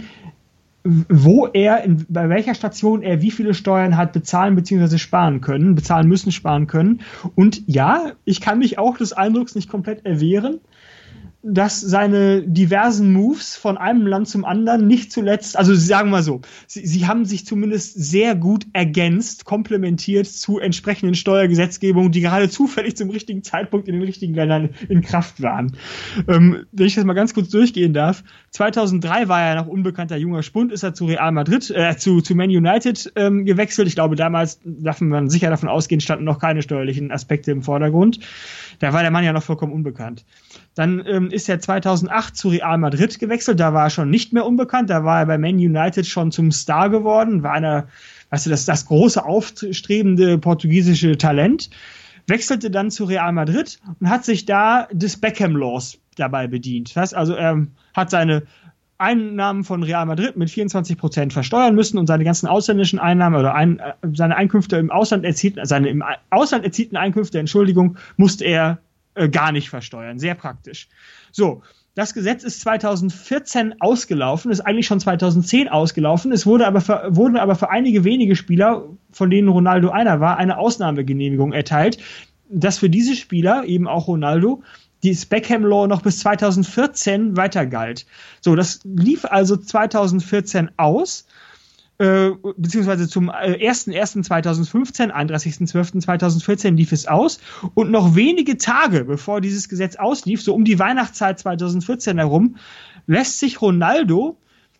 wo er, in, bei welcher Station er wie viele Steuern hat bezahlen bzw. sparen können, bezahlen müssen, sparen können. Und ja, ich kann mich auch des Eindrucks nicht komplett erwehren, dass seine diversen Moves von einem Land zum anderen nicht zuletzt, also sagen wir mal so, sie, sie haben sich zumindest sehr gut ergänzt, komplementiert zu entsprechenden Steuergesetzgebungen, die gerade zufällig zum richtigen Zeitpunkt in den richtigen Ländern in Kraft waren. Ähm, wenn ich das mal ganz kurz durchgehen darf, zweitausenddrei war er noch unbekannter junger Spund, ist er zu Real Madrid, äh, zu, zu Man United ähm, gewechselt. Ich glaube, damals, darf man sicher davon ausgehen, standen noch keine steuerlichen Aspekte im Vordergrund. Da war der Mann ja noch vollkommen unbekannt. Dann ähm, ist er zweitausendacht zu Real Madrid gewechselt, da war er schon nicht mehr unbekannt, da war er bei Man United schon zum Star geworden, war einer, weißt du, das, das große, aufstrebende portugiesische Talent, wechselte dann zu Real Madrid und hat sich da des Beckham-Laws dabei bedient. Das heißt also, er hat seine Einnahmen von Real Madrid mit vierundzwanzig Prozent versteuern müssen und seine ganzen ausländischen Einnahmen oder ein, seine Einkünfte im Ausland erzielten, seine im Ausland erzielten Einkünfte, Entschuldigung, musste er äh, gar nicht versteuern. Sehr praktisch. So, das Gesetz ist zweitausendvierzehn ausgelaufen, ist eigentlich schon zweitausendzehn ausgelaufen. Es wurde aber für, wurden aber für einige wenige Spieler, von denen Ronaldo einer war, eine Ausnahmegenehmigung erteilt, dass für diese Spieler, eben auch Ronaldo, dieses Beckham Law noch bis zweitausendvierzehn weiter galt. So, das lief also zweitausendvierzehn aus, äh, beziehungsweise zum ersten ersten zweitausendfünfzehn, einunddreißigsten zwölften zweitausendvierzehn lief es aus und noch wenige Tage bevor dieses Gesetz auslief, so um die Weihnachtszeit zweitausendvierzehn herum, lässt sich Ronaldo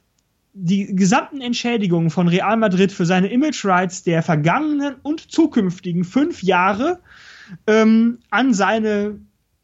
die gesamten Entschädigungen von Real Madrid für seine Image Rights der vergangenen und zukünftigen fünf Jahre ähm, an seine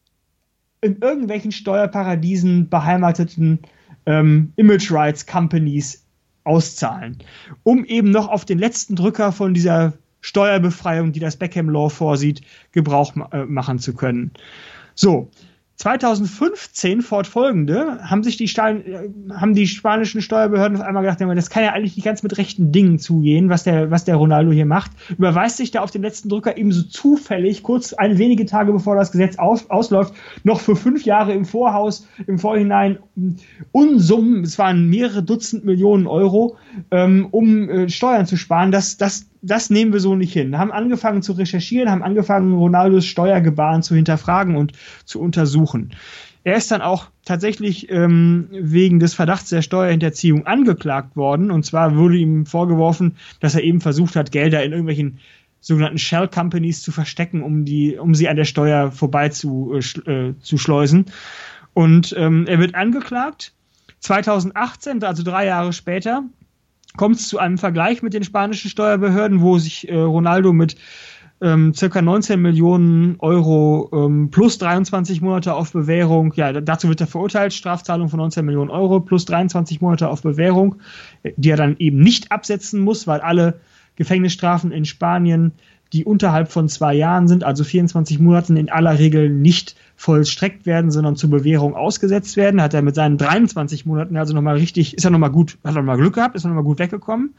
in irgendwelchen Steuerparadiesen beheimateten ähm, Image Rights Companies auszahlen, um eben noch auf den letzten Drücker von dieser Steuerbefreiung, die das Beckham Law vorsieht, Gebrauch ma- äh, machen zu können. So, zweitausendfünfzehn fortfolgende haben sich die, Stein, haben die spanischen Steuerbehörden auf einmal gedacht, das kann ja eigentlich nicht ganz mit rechten Dingen zugehen, was der, was der Ronaldo hier macht. Überweist sich da auf den letzten Drücker ebenso zufällig, kurz ein wenige Tage bevor das Gesetz aus, ausläuft, noch für fünf Jahre im Voraus, im Vorhinein Unsummen, es waren mehrere Dutzend Millionen Euro, ähm, um äh, Steuern zu sparen. Das, das Das nehmen wir so nicht hin. Haben angefangen zu recherchieren, haben angefangen, Ronaldos Steuergebaren zu hinterfragen und zu untersuchen. Er ist dann auch tatsächlich ähm, wegen des Verdachts der Steuerhinterziehung angeklagt worden. Und zwar wurde ihm vorgeworfen, dass er eben versucht hat, Gelder in irgendwelchen sogenannten Shell Companies zu verstecken, um die, um sie an der Steuer vorbei zu, äh, zu schleusen. Und ähm, er wird angeklagt. zweitausendachtzehn, also drei Jahre später, kommt es zu einem Vergleich mit den spanischen Steuerbehörden, wo sich äh, Ronaldo mit ähm, circa neunzehn Millionen Euro ähm, plus dreiundzwanzig Monate auf Bewährung, ja, dazu wird er verurteilt, Strafzahlung von neunzehn Millionen Euro plus dreiundzwanzig Monate auf Bewährung, die er dann eben nicht absetzen muss, weil alle Gefängnisstrafen in Spanien, die unterhalb von zwei Jahren sind, also vierundzwanzig Monaten, in aller Regel nicht vollstreckt werden, sondern zur Bewährung ausgesetzt werden. Hat er mit seinen dreiundzwanzig Monaten also nochmal richtig, ist er nochmal gut, hat er nochmal Glück gehabt, ist er nochmal gut weggekommen.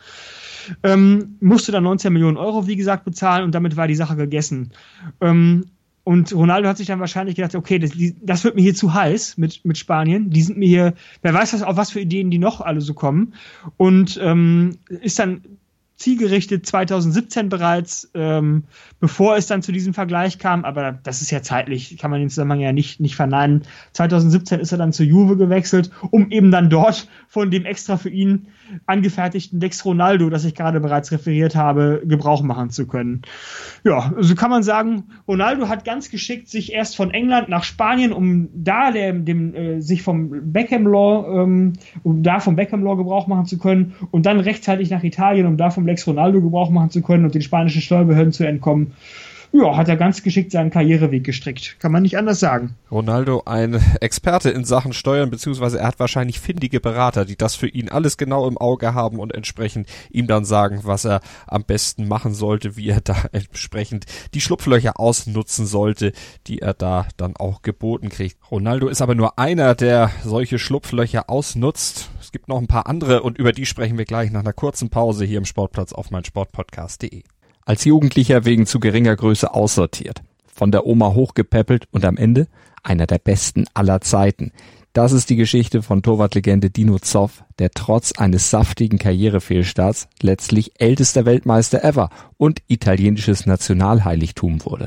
Ähm, musste dann neunzehn Millionen Euro, wie gesagt, bezahlen und damit war die Sache gegessen. Ähm, und Ronaldo hat sich dann wahrscheinlich gedacht, okay, das, die, das wird mir hier zu heiß mit, mit Spanien. Die sind mir hier, wer weiß was, auf was für Ideen die noch alle so kommen. Und ähm, ist dann zielgerichtet zweitausendsiebzehn bereits, ähm, bevor es dann zu diesem Vergleich kam, aber das ist ja zeitlich, kann man den Zusammenhang ja nicht, nicht verneinen. zweitausendsiebzehn ist er dann zur Juve gewechselt, um eben dann dort von dem extra für ihn angefertigten Lex Ronaldo, das ich gerade bereits referiert habe, Gebrauch machen zu können. Ja, so kann man sagen, Ronaldo hat ganz geschickt sich erst von England nach Spanien, um da dem, dem äh, sich vom Beckham Law, ähm, um da vom Beckham Law Gebrauch machen zu können und dann rechtzeitig nach Italien, um da vom Lex Ronaldo Gebrauch machen zu können und den spanischen Steuerbehörden zu entkommen. Ja, hat er ganz geschickt seinen Karriereweg gestrickt. Kann man nicht anders sagen. Ronaldo, ein Experte in Sachen Steuern, beziehungsweise er hat wahrscheinlich findige Berater, die das für ihn alles genau im Auge haben und entsprechend ihm dann sagen, was er am besten machen sollte, wie er da entsprechend die Schlupflöcher ausnutzen sollte, die er da dann auch geboten kriegt. Ronaldo ist aber nur einer, der solche Schlupflöcher ausnutzt. Es gibt noch ein paar andere und über die sprechen wir gleich nach einer kurzen Pause hier im Sportplatz auf meinsportpodcast punkt de. Als Jugendlicher wegen zu geringer Größe aussortiert, von der Oma hochgepäppelt und am Ende einer der besten aller Zeiten. Das ist die Geschichte von Torwartlegende Dino Zoff, der trotz eines saftigen Karrierefehlstarts letztlich ältester Weltmeister ever und italienisches Nationalheiligtum wurde.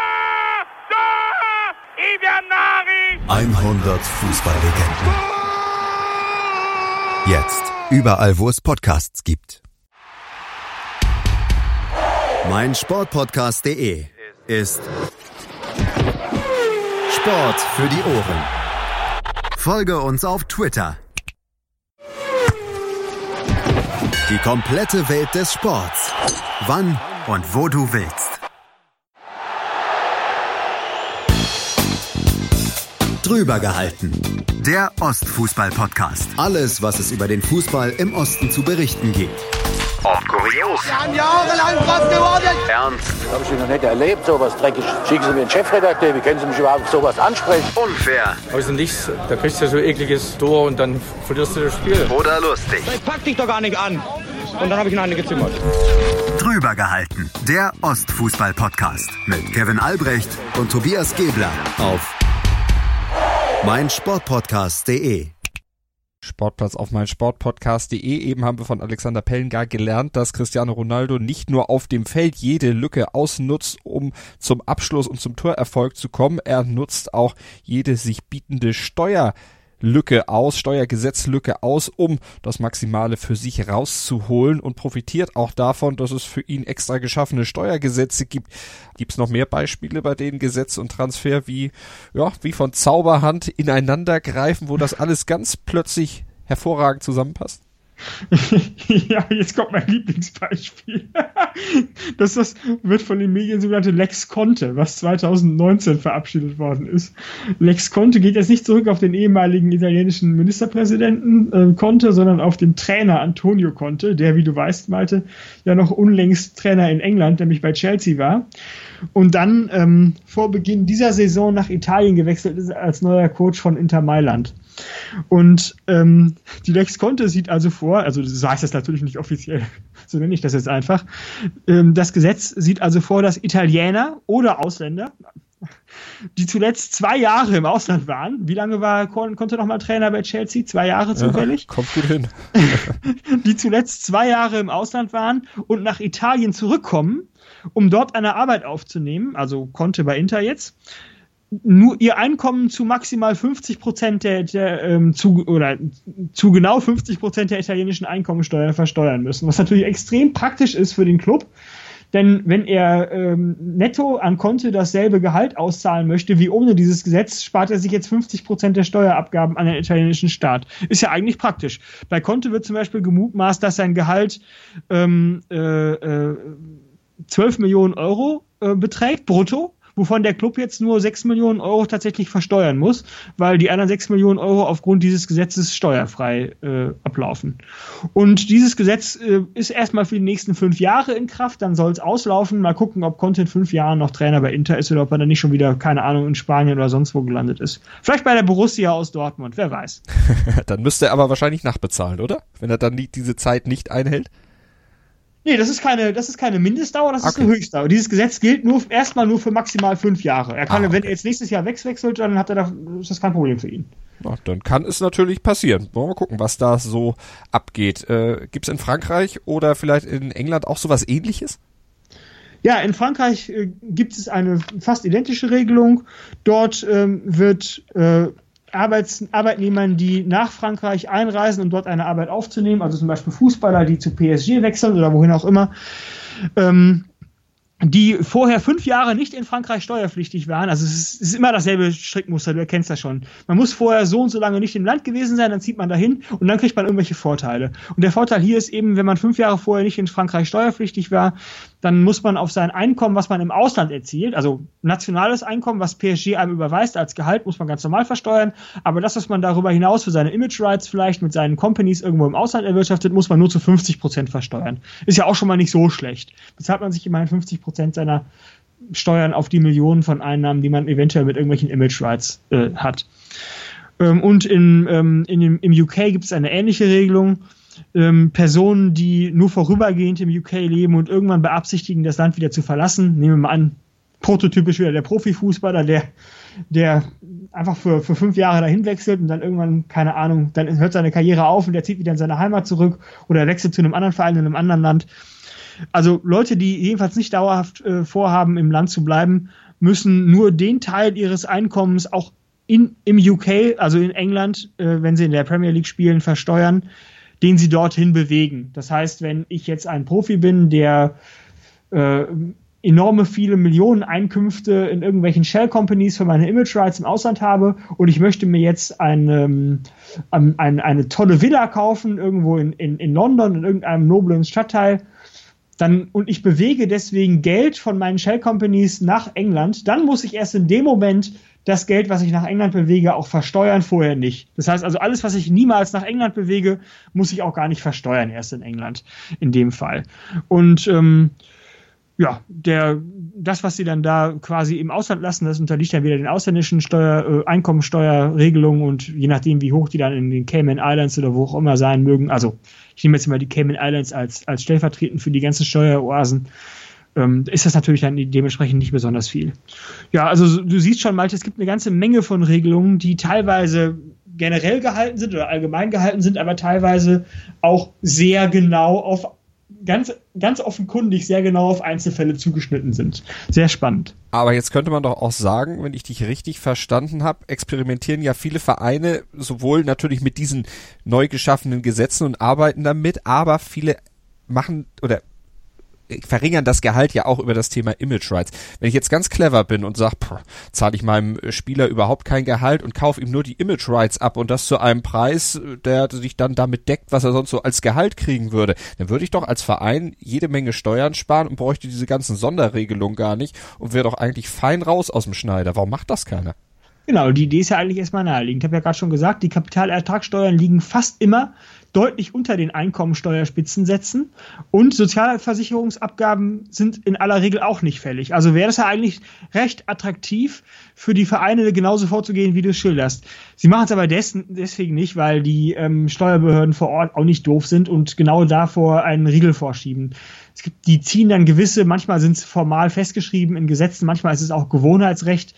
hundert Fußballlegenden. Jetzt überall, wo es Podcasts gibt. mein Sportpodcast punkt de ist Sport für die Ohren. Folge uns auf Twitter. Die komplette Welt des Sports. Wann und wo du willst. Drüber gehalten. Der Ostfußball-Podcast. Alles, was es über den Fußball im Osten zu berichten gibt. Und kurios. Wir haben jahrelang was geworden. Ernst. Habe ich noch nicht erlebt, sowas dreckig. Schicken Sie mir einen Chefredakteur, wie können Sie mich überhaupt sowas ansprechen? Unfair. Aus dem Nichts, da kriegst du so ein ekliges Tor und dann verlierst du das Spiel. Oder lustig. Ich pack dich doch gar nicht an. Und dann habe ich ihn eine gezimmert. Drüber gehalten. Der Ostfußball-Podcast mit Kevin Albrecht und Tobias Gebler auf mein Sportpodcast punkt de. Sportplatz auf mein Sportpodcast punkt de. Eben haben wir von Alexander Pellengar gelernt, dass Cristiano Ronaldo nicht nur auf dem Feld jede Lücke ausnutzt, um zum Abschluss und zum Torerfolg zu kommen. Er nutzt auch jede sich bietende Steuerlücke aus, Steuergesetzlücke aus, um das Maximale für sich rauszuholen und profitiert auch davon, dass es für ihn extra geschaffene Steuergesetze gibt. Gibt es noch mehr Beispiele, bei denen Gesetz und Transfer wie, ja, wie von Zauberhand ineinander greifen, wo das alles ganz plötzlich hervorragend zusammenpasst? Ja, jetzt kommt mein Lieblingsbeispiel. Das, das wird von den Medien sogenannte Lex Conte, was zwanzig neunzehn verabschiedet worden ist. Lex Conte geht jetzt nicht zurück auf den ehemaligen italienischen Ministerpräsidenten äh, Conte, sondern auf den Trainer Antonio Conte, der, wie du weißt, Malte, ja noch unlängst Trainer in England, nämlich bei Chelsea war. Und dann ähm, vor Beginn dieser Saison nach Italien gewechselt ist als neuer Coach von Inter Mailand. Und ähm, die Lex Conte sieht also vor, also so heißt das natürlich nicht offiziell, so nenne ich das jetzt einfach, ähm, das Gesetz sieht also vor, dass Italiener oder Ausländer, die zuletzt zwei Jahre im Ausland waren, wie lange war Conte nochmal Trainer bei Chelsea? Zwei Jahre zufällig? Ja, kommt gut hin. Die zuletzt zwei Jahre im Ausland waren und nach Italien zurückkommen, um dort eine Arbeit aufzunehmen, also Conte bei Inter jetzt, nur ihr Einkommen zu maximal fünfzig Prozent der, der ähm, zu, oder zu genau fünfzig Prozent der italienischen Einkommensteuer versteuern müssen, was natürlich extrem praktisch ist für den Club, denn wenn er ähm, netto an Conte dasselbe Gehalt auszahlen möchte wie ohne dieses Gesetz, spart er sich jetzt fünfzig Prozent der Steuerabgaben an den italienischen Staat. Ist ja eigentlich praktisch. Bei Conte wird zum Beispiel gemutmaßt, dass sein Gehalt ähm, äh, äh, zwölf Millionen Euro äh, beträgt, brutto, wovon der Club jetzt nur sechs Millionen Euro tatsächlich versteuern muss, weil die anderen sechs Millionen Euro aufgrund dieses Gesetzes steuerfrei äh, ablaufen. Und dieses Gesetz äh, ist erstmal für die nächsten fünf Jahre in Kraft, dann soll es auslaufen. Mal gucken, ob Conte in fünf Jahren noch Trainer bei Inter ist oder ob er dann nicht schon wieder, keine Ahnung, in Spanien oder sonst wo gelandet ist. Vielleicht bei der Borussia aus Dortmund, wer weiß. Dann müsste er aber wahrscheinlich nachbezahlen, oder? Wenn er dann die, diese Zeit nicht einhält? Nee, das ist keine, das ist keine Mindestdauer, das ist Okay. eine Höchstdauer. Dieses Gesetz gilt nur erstmal nur für maximal fünf Jahre. Er kann, Ah, okay. wenn er jetzt nächstes Jahr wechselt, dann hat er da, ist das kein Problem für ihn. Na, dann kann es natürlich passieren. Wollen wir mal gucken, was da so abgeht. Äh, gibt's in Frankreich oder vielleicht in England auch sowas Ähnliches? Ja, in Frankreich äh, gibt es eine fast identische Regelung. Dort ähm, wird äh, Arbeits- Arbeitnehmern, die nach Frankreich einreisen, um dort eine Arbeit aufzunehmen, also zum Beispiel Fußballer, die zu P S G wechseln oder wohin auch immer, ähm, die vorher fünf Jahre nicht in Frankreich steuerpflichtig waren. Also es ist, es ist immer dasselbe Strickmuster, du erkennst das schon. Man muss vorher so und so lange nicht im Land gewesen sein, dann zieht man dahin und dann kriegt man irgendwelche Vorteile. Und der Vorteil hier ist eben, wenn man fünf Jahre vorher nicht in Frankreich steuerpflichtig war, dann muss man auf sein Einkommen, was man im Ausland erzielt, also nationales Einkommen, was P S G einem überweist als Gehalt, muss man ganz normal versteuern. Aber das, was man darüber hinaus für seine Image Rights vielleicht mit seinen Companies irgendwo im Ausland erwirtschaftet, muss man nur zu fünfzig Prozent versteuern. Ist ja auch schon mal nicht so schlecht. Bezahlt man sich immerhin fünfzig Prozent seiner Steuern auf die Millionen von Einnahmen, die man eventuell mit irgendwelchen Image Rights äh, hat. Ähm, und in, ähm, in dem, im U K gibt es eine ähnliche Regelung. Ähm, Personen, die nur vorübergehend im U K leben und irgendwann beabsichtigen, das Land wieder zu verlassen, nehmen wir mal an, prototypisch wieder der Profifußballer, der, der einfach für, für fünf Jahre dahin wechselt und dann irgendwann, keine Ahnung, dann hört seine Karriere auf und der zieht wieder in seine Heimat zurück oder wechselt zu einem anderen Verein in einem anderen Land. Also Leute, die jedenfalls nicht dauerhaft äh, vorhaben, im Land zu bleiben, müssen nur den Teil ihres Einkommens auch in, im U K, also in England, äh, wenn sie in der Premier League spielen, versteuern, den sie dorthin bewegen. Das heißt, wenn ich jetzt ein Profi bin, der äh, enorme viele Millionen Einkünfte in irgendwelchen Shell-Companies für meine Image Rights im Ausland habe und ich möchte mir jetzt eine, eine, eine tolle Villa kaufen, irgendwo in, in, in London, in irgendeinem noblen Stadtteil, dann, und ich bewege deswegen Geld von meinen Shell-Companies nach England, dann muss ich erst in dem Moment das Geld, was ich nach England bewege, auch versteuern, vorher nicht. Das heißt also, alles, was ich niemals nach England bewege, muss ich auch gar nicht versteuern, erst in England, in dem Fall. Und ähm, ja, der, das, was sie dann da quasi im Ausland lassen, das unterliegt dann wieder den ausländischen Steuer, äh, Einkommensteuerregelungen und je nachdem, wie hoch die dann in den Cayman Islands oder wo auch immer sein mögen, also ich nehme jetzt mal die Cayman Islands als, als stellvertretend für die ganzen Steueroasen, ähm, ist das natürlich dann dementsprechend nicht besonders viel. Ja, also du siehst schon, Malte, es gibt eine ganze Menge von Regelungen, die teilweise generell gehalten sind oder allgemein gehalten sind, aber teilweise auch sehr genau auf, ganz, ganz offenkundig sehr genau auf Einzelfälle zugeschnitten sind. Sehr spannend. Aber jetzt könnte man doch auch sagen, wenn ich dich richtig verstanden habe, experimentieren ja viele Vereine sowohl natürlich mit diesen neu geschaffenen Gesetzen und arbeiten damit, aber viele machen oder verringern das Gehalt ja auch über das Thema Image Rights. Wenn ich jetzt ganz clever bin und sage, zahle ich meinem Spieler überhaupt kein Gehalt und kaufe ihm nur die Image Rights ab und das zu einem Preis, der sich dann damit deckt, was er sonst so als Gehalt kriegen würde, dann würde ich doch als Verein jede Menge Steuern sparen und bräuchte diese ganzen Sonderregelungen gar nicht und wäre doch eigentlich fein raus aus dem Schneider. Warum macht das keiner? Genau, die Idee ist ja eigentlich erstmal naheliegend. Ich habe ja gerade schon gesagt, die Kapitalertragssteuern liegen fast immer deutlich unter den Einkommensteuerspitzensätzen und Sozialversicherungsabgaben sind in aller Regel auch nicht fällig. Also wäre das ja eigentlich recht attraktiv für die Vereine, genauso vorzugehen, wie du es schilderst. Sie machen es aber des, deswegen nicht, weil die ähm, Steuerbehörden vor Ort auch nicht doof sind und genau davor einen Riegel vorschieben. Es gibt, die ziehen dann gewisse, manchmal sind es formal festgeschrieben in Gesetzen, manchmal ist es auch Gewohnheitsrecht,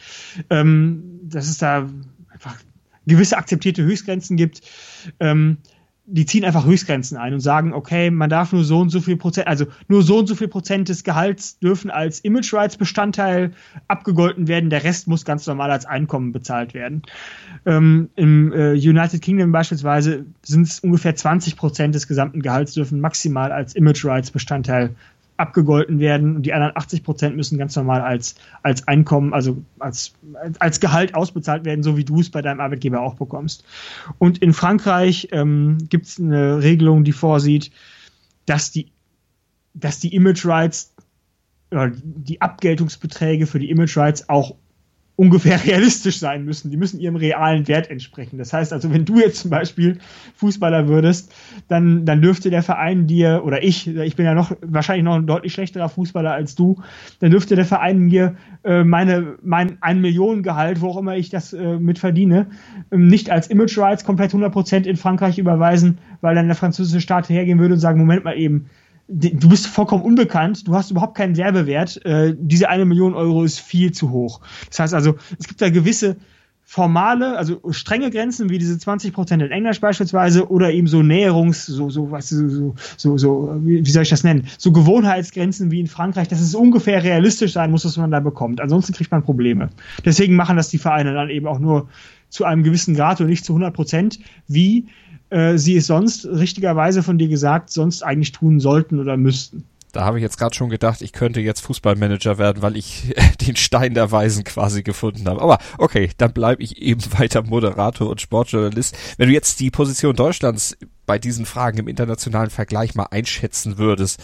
ähm, dass es da einfach gewisse akzeptierte Höchstgrenzen gibt. Ähm, die ziehen einfach Höchstgrenzen ein und sagen, okay, man darf nur so und so viel Prozent, also nur so und so viel Prozent des Gehalts dürfen als Image Rights Bestandteil abgegolten werden, der Rest muss ganz normal als Einkommen bezahlt werden. Ähm, im äh, United Kingdom beispielsweise sind es ungefähr zwanzig Prozent des gesamten Gehalts dürfen maximal als Image Rights Bestandteil abgegolten werden und die anderen achtzig Prozent müssen ganz normal als, als Einkommen, also als, als Gehalt ausbezahlt werden, so wie du es bei deinem Arbeitgeber auch bekommst. Und in Frankreich ähm, gibt es eine Regelung, die vorsieht, dass die, dass die Image Rights oder die Abgeltungsbeträge für die Image Rights auch ungefähr realistisch sein müssen. Die müssen ihrem realen Wert entsprechen. Das heißt also, wenn du jetzt zum Beispiel Fußballer würdest, dann, dann dürfte der Verein dir, oder ich, ich bin ja noch wahrscheinlich noch ein deutlich schlechterer Fußballer als du, dann dürfte der Verein mir äh, meine, mein ein Millionen Gehalt, wo auch immer ich das äh, mit verdiene, äh, nicht als Image Rights komplett hundert Prozent in Frankreich überweisen, weil dann der französische Staat hergehen würde und sagen, Moment mal eben, du bist vollkommen unbekannt, du hast überhaupt keinen Werbewert, äh, diese eine Million Euro ist viel zu hoch. Das heißt also, es gibt da gewisse formale, also strenge Grenzen, wie diese zwanzig Prozent in Englisch beispielsweise, oder eben so Näherungs, so, so, weißt du, so, so, so, wie soll ich das nennen, so Gewohnheitsgrenzen wie in Frankreich, dass es ungefähr realistisch sein muss, was man da bekommt. Ansonsten kriegt man Probleme. Deswegen machen das die Vereine dann eben auch nur zu einem gewissen Grad und nicht zu hundert Prozent, wie sie es sonst, richtigerweise von dir gesagt, sonst eigentlich tun sollten oder müssten. Da habe ich jetzt gerade schon gedacht, ich könnte jetzt Fußballmanager werden, weil ich den Stein der Weisen quasi gefunden habe. Aber okay, dann bleibe ich eben weiter Moderator und Sportjournalist. Wenn du jetzt die Position Deutschlands bei diesen Fragen im internationalen Vergleich mal einschätzen würdest,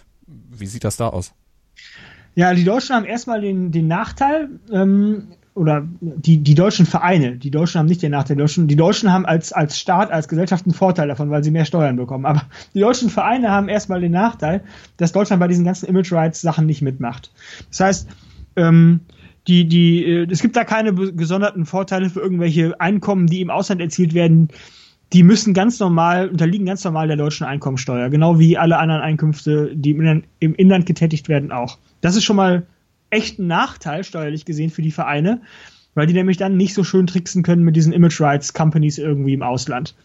wie sieht das da aus? Ja, die Deutschen haben erstmal den, den Nachteil, ähm, oder die, die deutschen Vereine, die Deutschen haben nicht den Nachteil, die Deutschen, die Deutschen haben als, als Staat, als Gesellschaft einen Vorteil davon, weil sie mehr Steuern bekommen. Aber die deutschen Vereine haben erstmal den Nachteil, dass Deutschland bei diesen ganzen Image Rights Sachen nicht mitmacht. Das heißt, ähm, die, die, äh, es gibt da keine gesonderten Vorteile für irgendwelche Einkommen, die im Ausland erzielt werden. Die müssen ganz normal, unterliegen ganz normal der deutschen Einkommensteuer, genau wie alle anderen Einkünfte, die im Inland, im Inland getätigt werden, auch. Das ist schon mal echt ein Nachteil, steuerlich gesehen, für die Vereine, weil die nämlich dann nicht so schön tricksen können mit diesen Image Rights Companies irgendwie im Ausland.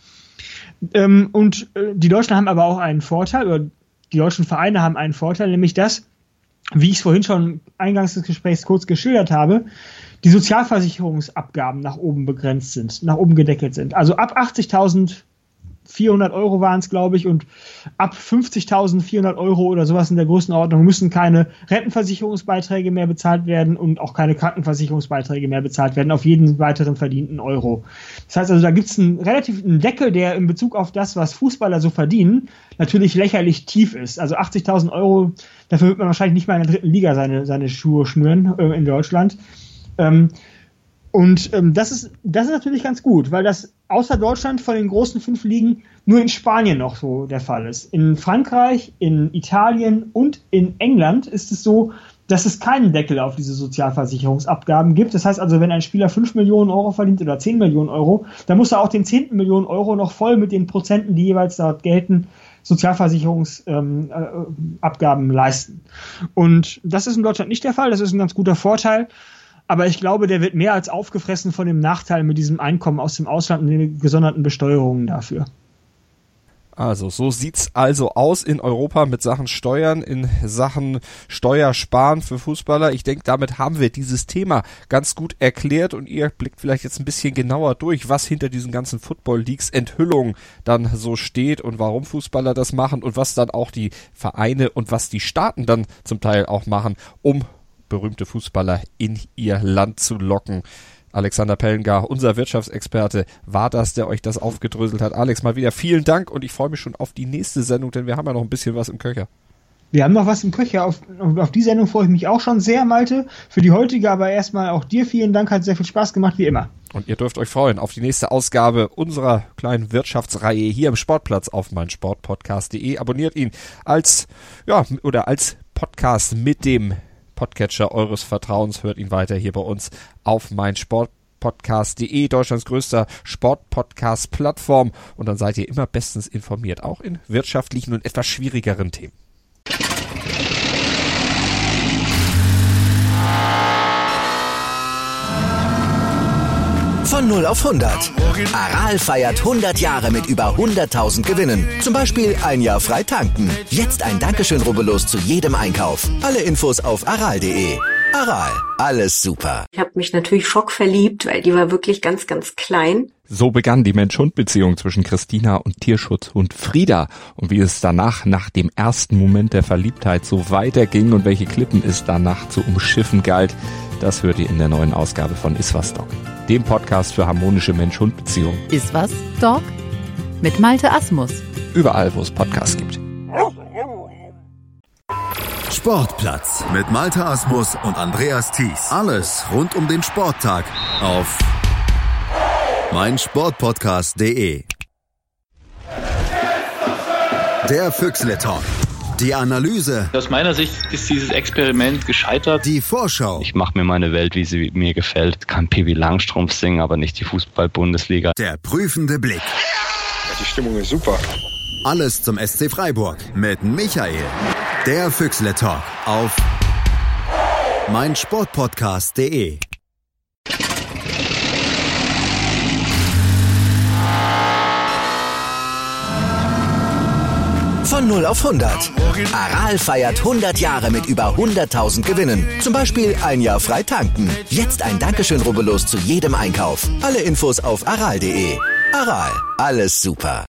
Ähm, und äh, die Deutschen haben aber auch einen Vorteil, oder die deutschen Vereine haben einen Vorteil, nämlich dass, wie ich es vorhin schon eingangs des Gesprächs kurz geschildert habe, die Sozialversicherungsabgaben nach oben begrenzt sind, nach oben gedeckelt sind. Also ab achtzigtausendvierhundert Euro waren es, glaube ich, und ab fünfzigtausendvierhundert Euro oder sowas in der Größenordnung müssen keine Rentenversicherungsbeiträge mehr bezahlt werden und auch keine Krankenversicherungsbeiträge mehr bezahlt werden auf jeden weiteren verdienten Euro. Das heißt also, da gibt es einen relativen Deckel, der in Bezug auf das, was Fußballer so verdienen, natürlich lächerlich tief ist. Also achtzigtausend Euro, dafür wird man wahrscheinlich nicht mal in der dritten Liga seine, seine Schuhe schnüren äh, in Deutschland. Ähm, und ähm, das ist das ist natürlich ganz gut, weil das außer Deutschland von den großen fünf Ligen nur in Spanien noch so der Fall ist. In Frankreich, in Italien und in England ist es so, dass es keinen Deckel auf diese Sozialversicherungsabgaben gibt. Das heißt also, wenn ein Spieler fünf Millionen Euro verdient oder zehn Millionen Euro, dann muss er auch den zehnten Millionen Euro noch voll mit den Prozenten, die jeweils dort gelten, Sozialversicherungsabgaben ähm, äh, leisten. Und das ist in Deutschland nicht der Fall. Das ist ein ganz guter Vorteil. Aber ich glaube, der wird mehr als aufgefressen von dem Nachteil mit diesem Einkommen aus dem Ausland und den gesonderten Besteuerungen dafür. Also, so sieht's also aus in Europa mit Sachen Steuern, in Sachen Steuersparen für Fußballer. Ich denke, damit haben wir dieses Thema ganz gut erklärt und ihr blickt vielleicht jetzt ein bisschen genauer durch, was hinter diesen ganzen Football Leagues Enthüllungen dann so steht und warum Fußballer das machen und was dann auch die Vereine und was die Staaten dann zum Teil auch machen, um berühmte Fußballer in ihr Land zu locken. Alexander Pellengar, unser Wirtschaftsexperte, war das, der euch das aufgedröselt hat. Alex, mal wieder vielen Dank und ich freue mich schon auf die nächste Sendung, denn wir haben ja noch ein bisschen was im Köcher. Wir haben noch was im Köcher. Auf, auf die Sendung freue ich mich auch schon sehr, Malte. Für die heutige aber erstmal auch dir vielen Dank, hat sehr viel Spaß gemacht, wie immer. Und ihr dürft euch freuen auf die nächste Ausgabe unserer kleinen Wirtschaftsreihe hier im Sportplatz auf meinsportpodcast punkt de. Abonniert ihn als, ja, oder als Podcast mit dem Podcatcher eures Vertrauens, hört ihn weiter hier bei uns auf meinsportpodcast punkt de, Deutschlands größter Sportpodcast-Plattform, und dann seid ihr immer bestens informiert, auch in wirtschaftlichen und etwas schwierigeren Themen. Von null auf hundert. Aral feiert hundert Jahre mit über hunderttausend Gewinnen. Zum Beispiel ein Jahr frei tanken. Jetzt ein Dankeschön, rubbellos zu jedem Einkauf. Alle Infos auf aral punkt de. Aral, alles super. Ich habe mich natürlich schockverliebt, weil die war wirklich ganz, ganz klein. So begann die Mensch-Hund-Beziehung zwischen Christina und Tierschutzhund Frieda. Und wie es danach, nach dem ersten Moment der Verliebtheit, so weiterging und welche Klippen es danach zu umschiffen galt, das hört ihr in der neuen Ausgabe von Iswas Dog, dem Podcast für harmonische Mensch-Hund-Beziehungen. Iswas Dog mit Malte Asmus. Überall, wo es Podcasts gibt. Sportplatz mit Malte Asmus und Andreas Thies. Alles rund um den Sporttag auf meinsportpodcast punkt de. Der Füchsle-Talk. Die Analyse. Aus meiner Sicht ist dieses Experiment gescheitert. Die Vorschau. Ich mache mir meine Welt, wie sie mir gefällt. Ich kann Pippi Langstrumpf singen, aber nicht die Fußball-Bundesliga. Der prüfende Blick. Die Stimmung ist super. Alles zum S C Freiburg mit Michael. Der Füchsle-Talk auf meinsportpodcast punkt de. Von null auf hundert. Aral feiert hundert Jahre mit über hunderttausend Gewinnen. Zum Beispiel ein Jahr frei tanken. Jetzt ein Dankeschön, rubbellos zu jedem Einkauf. Alle Infos auf aral punkt de. Aral, alles super.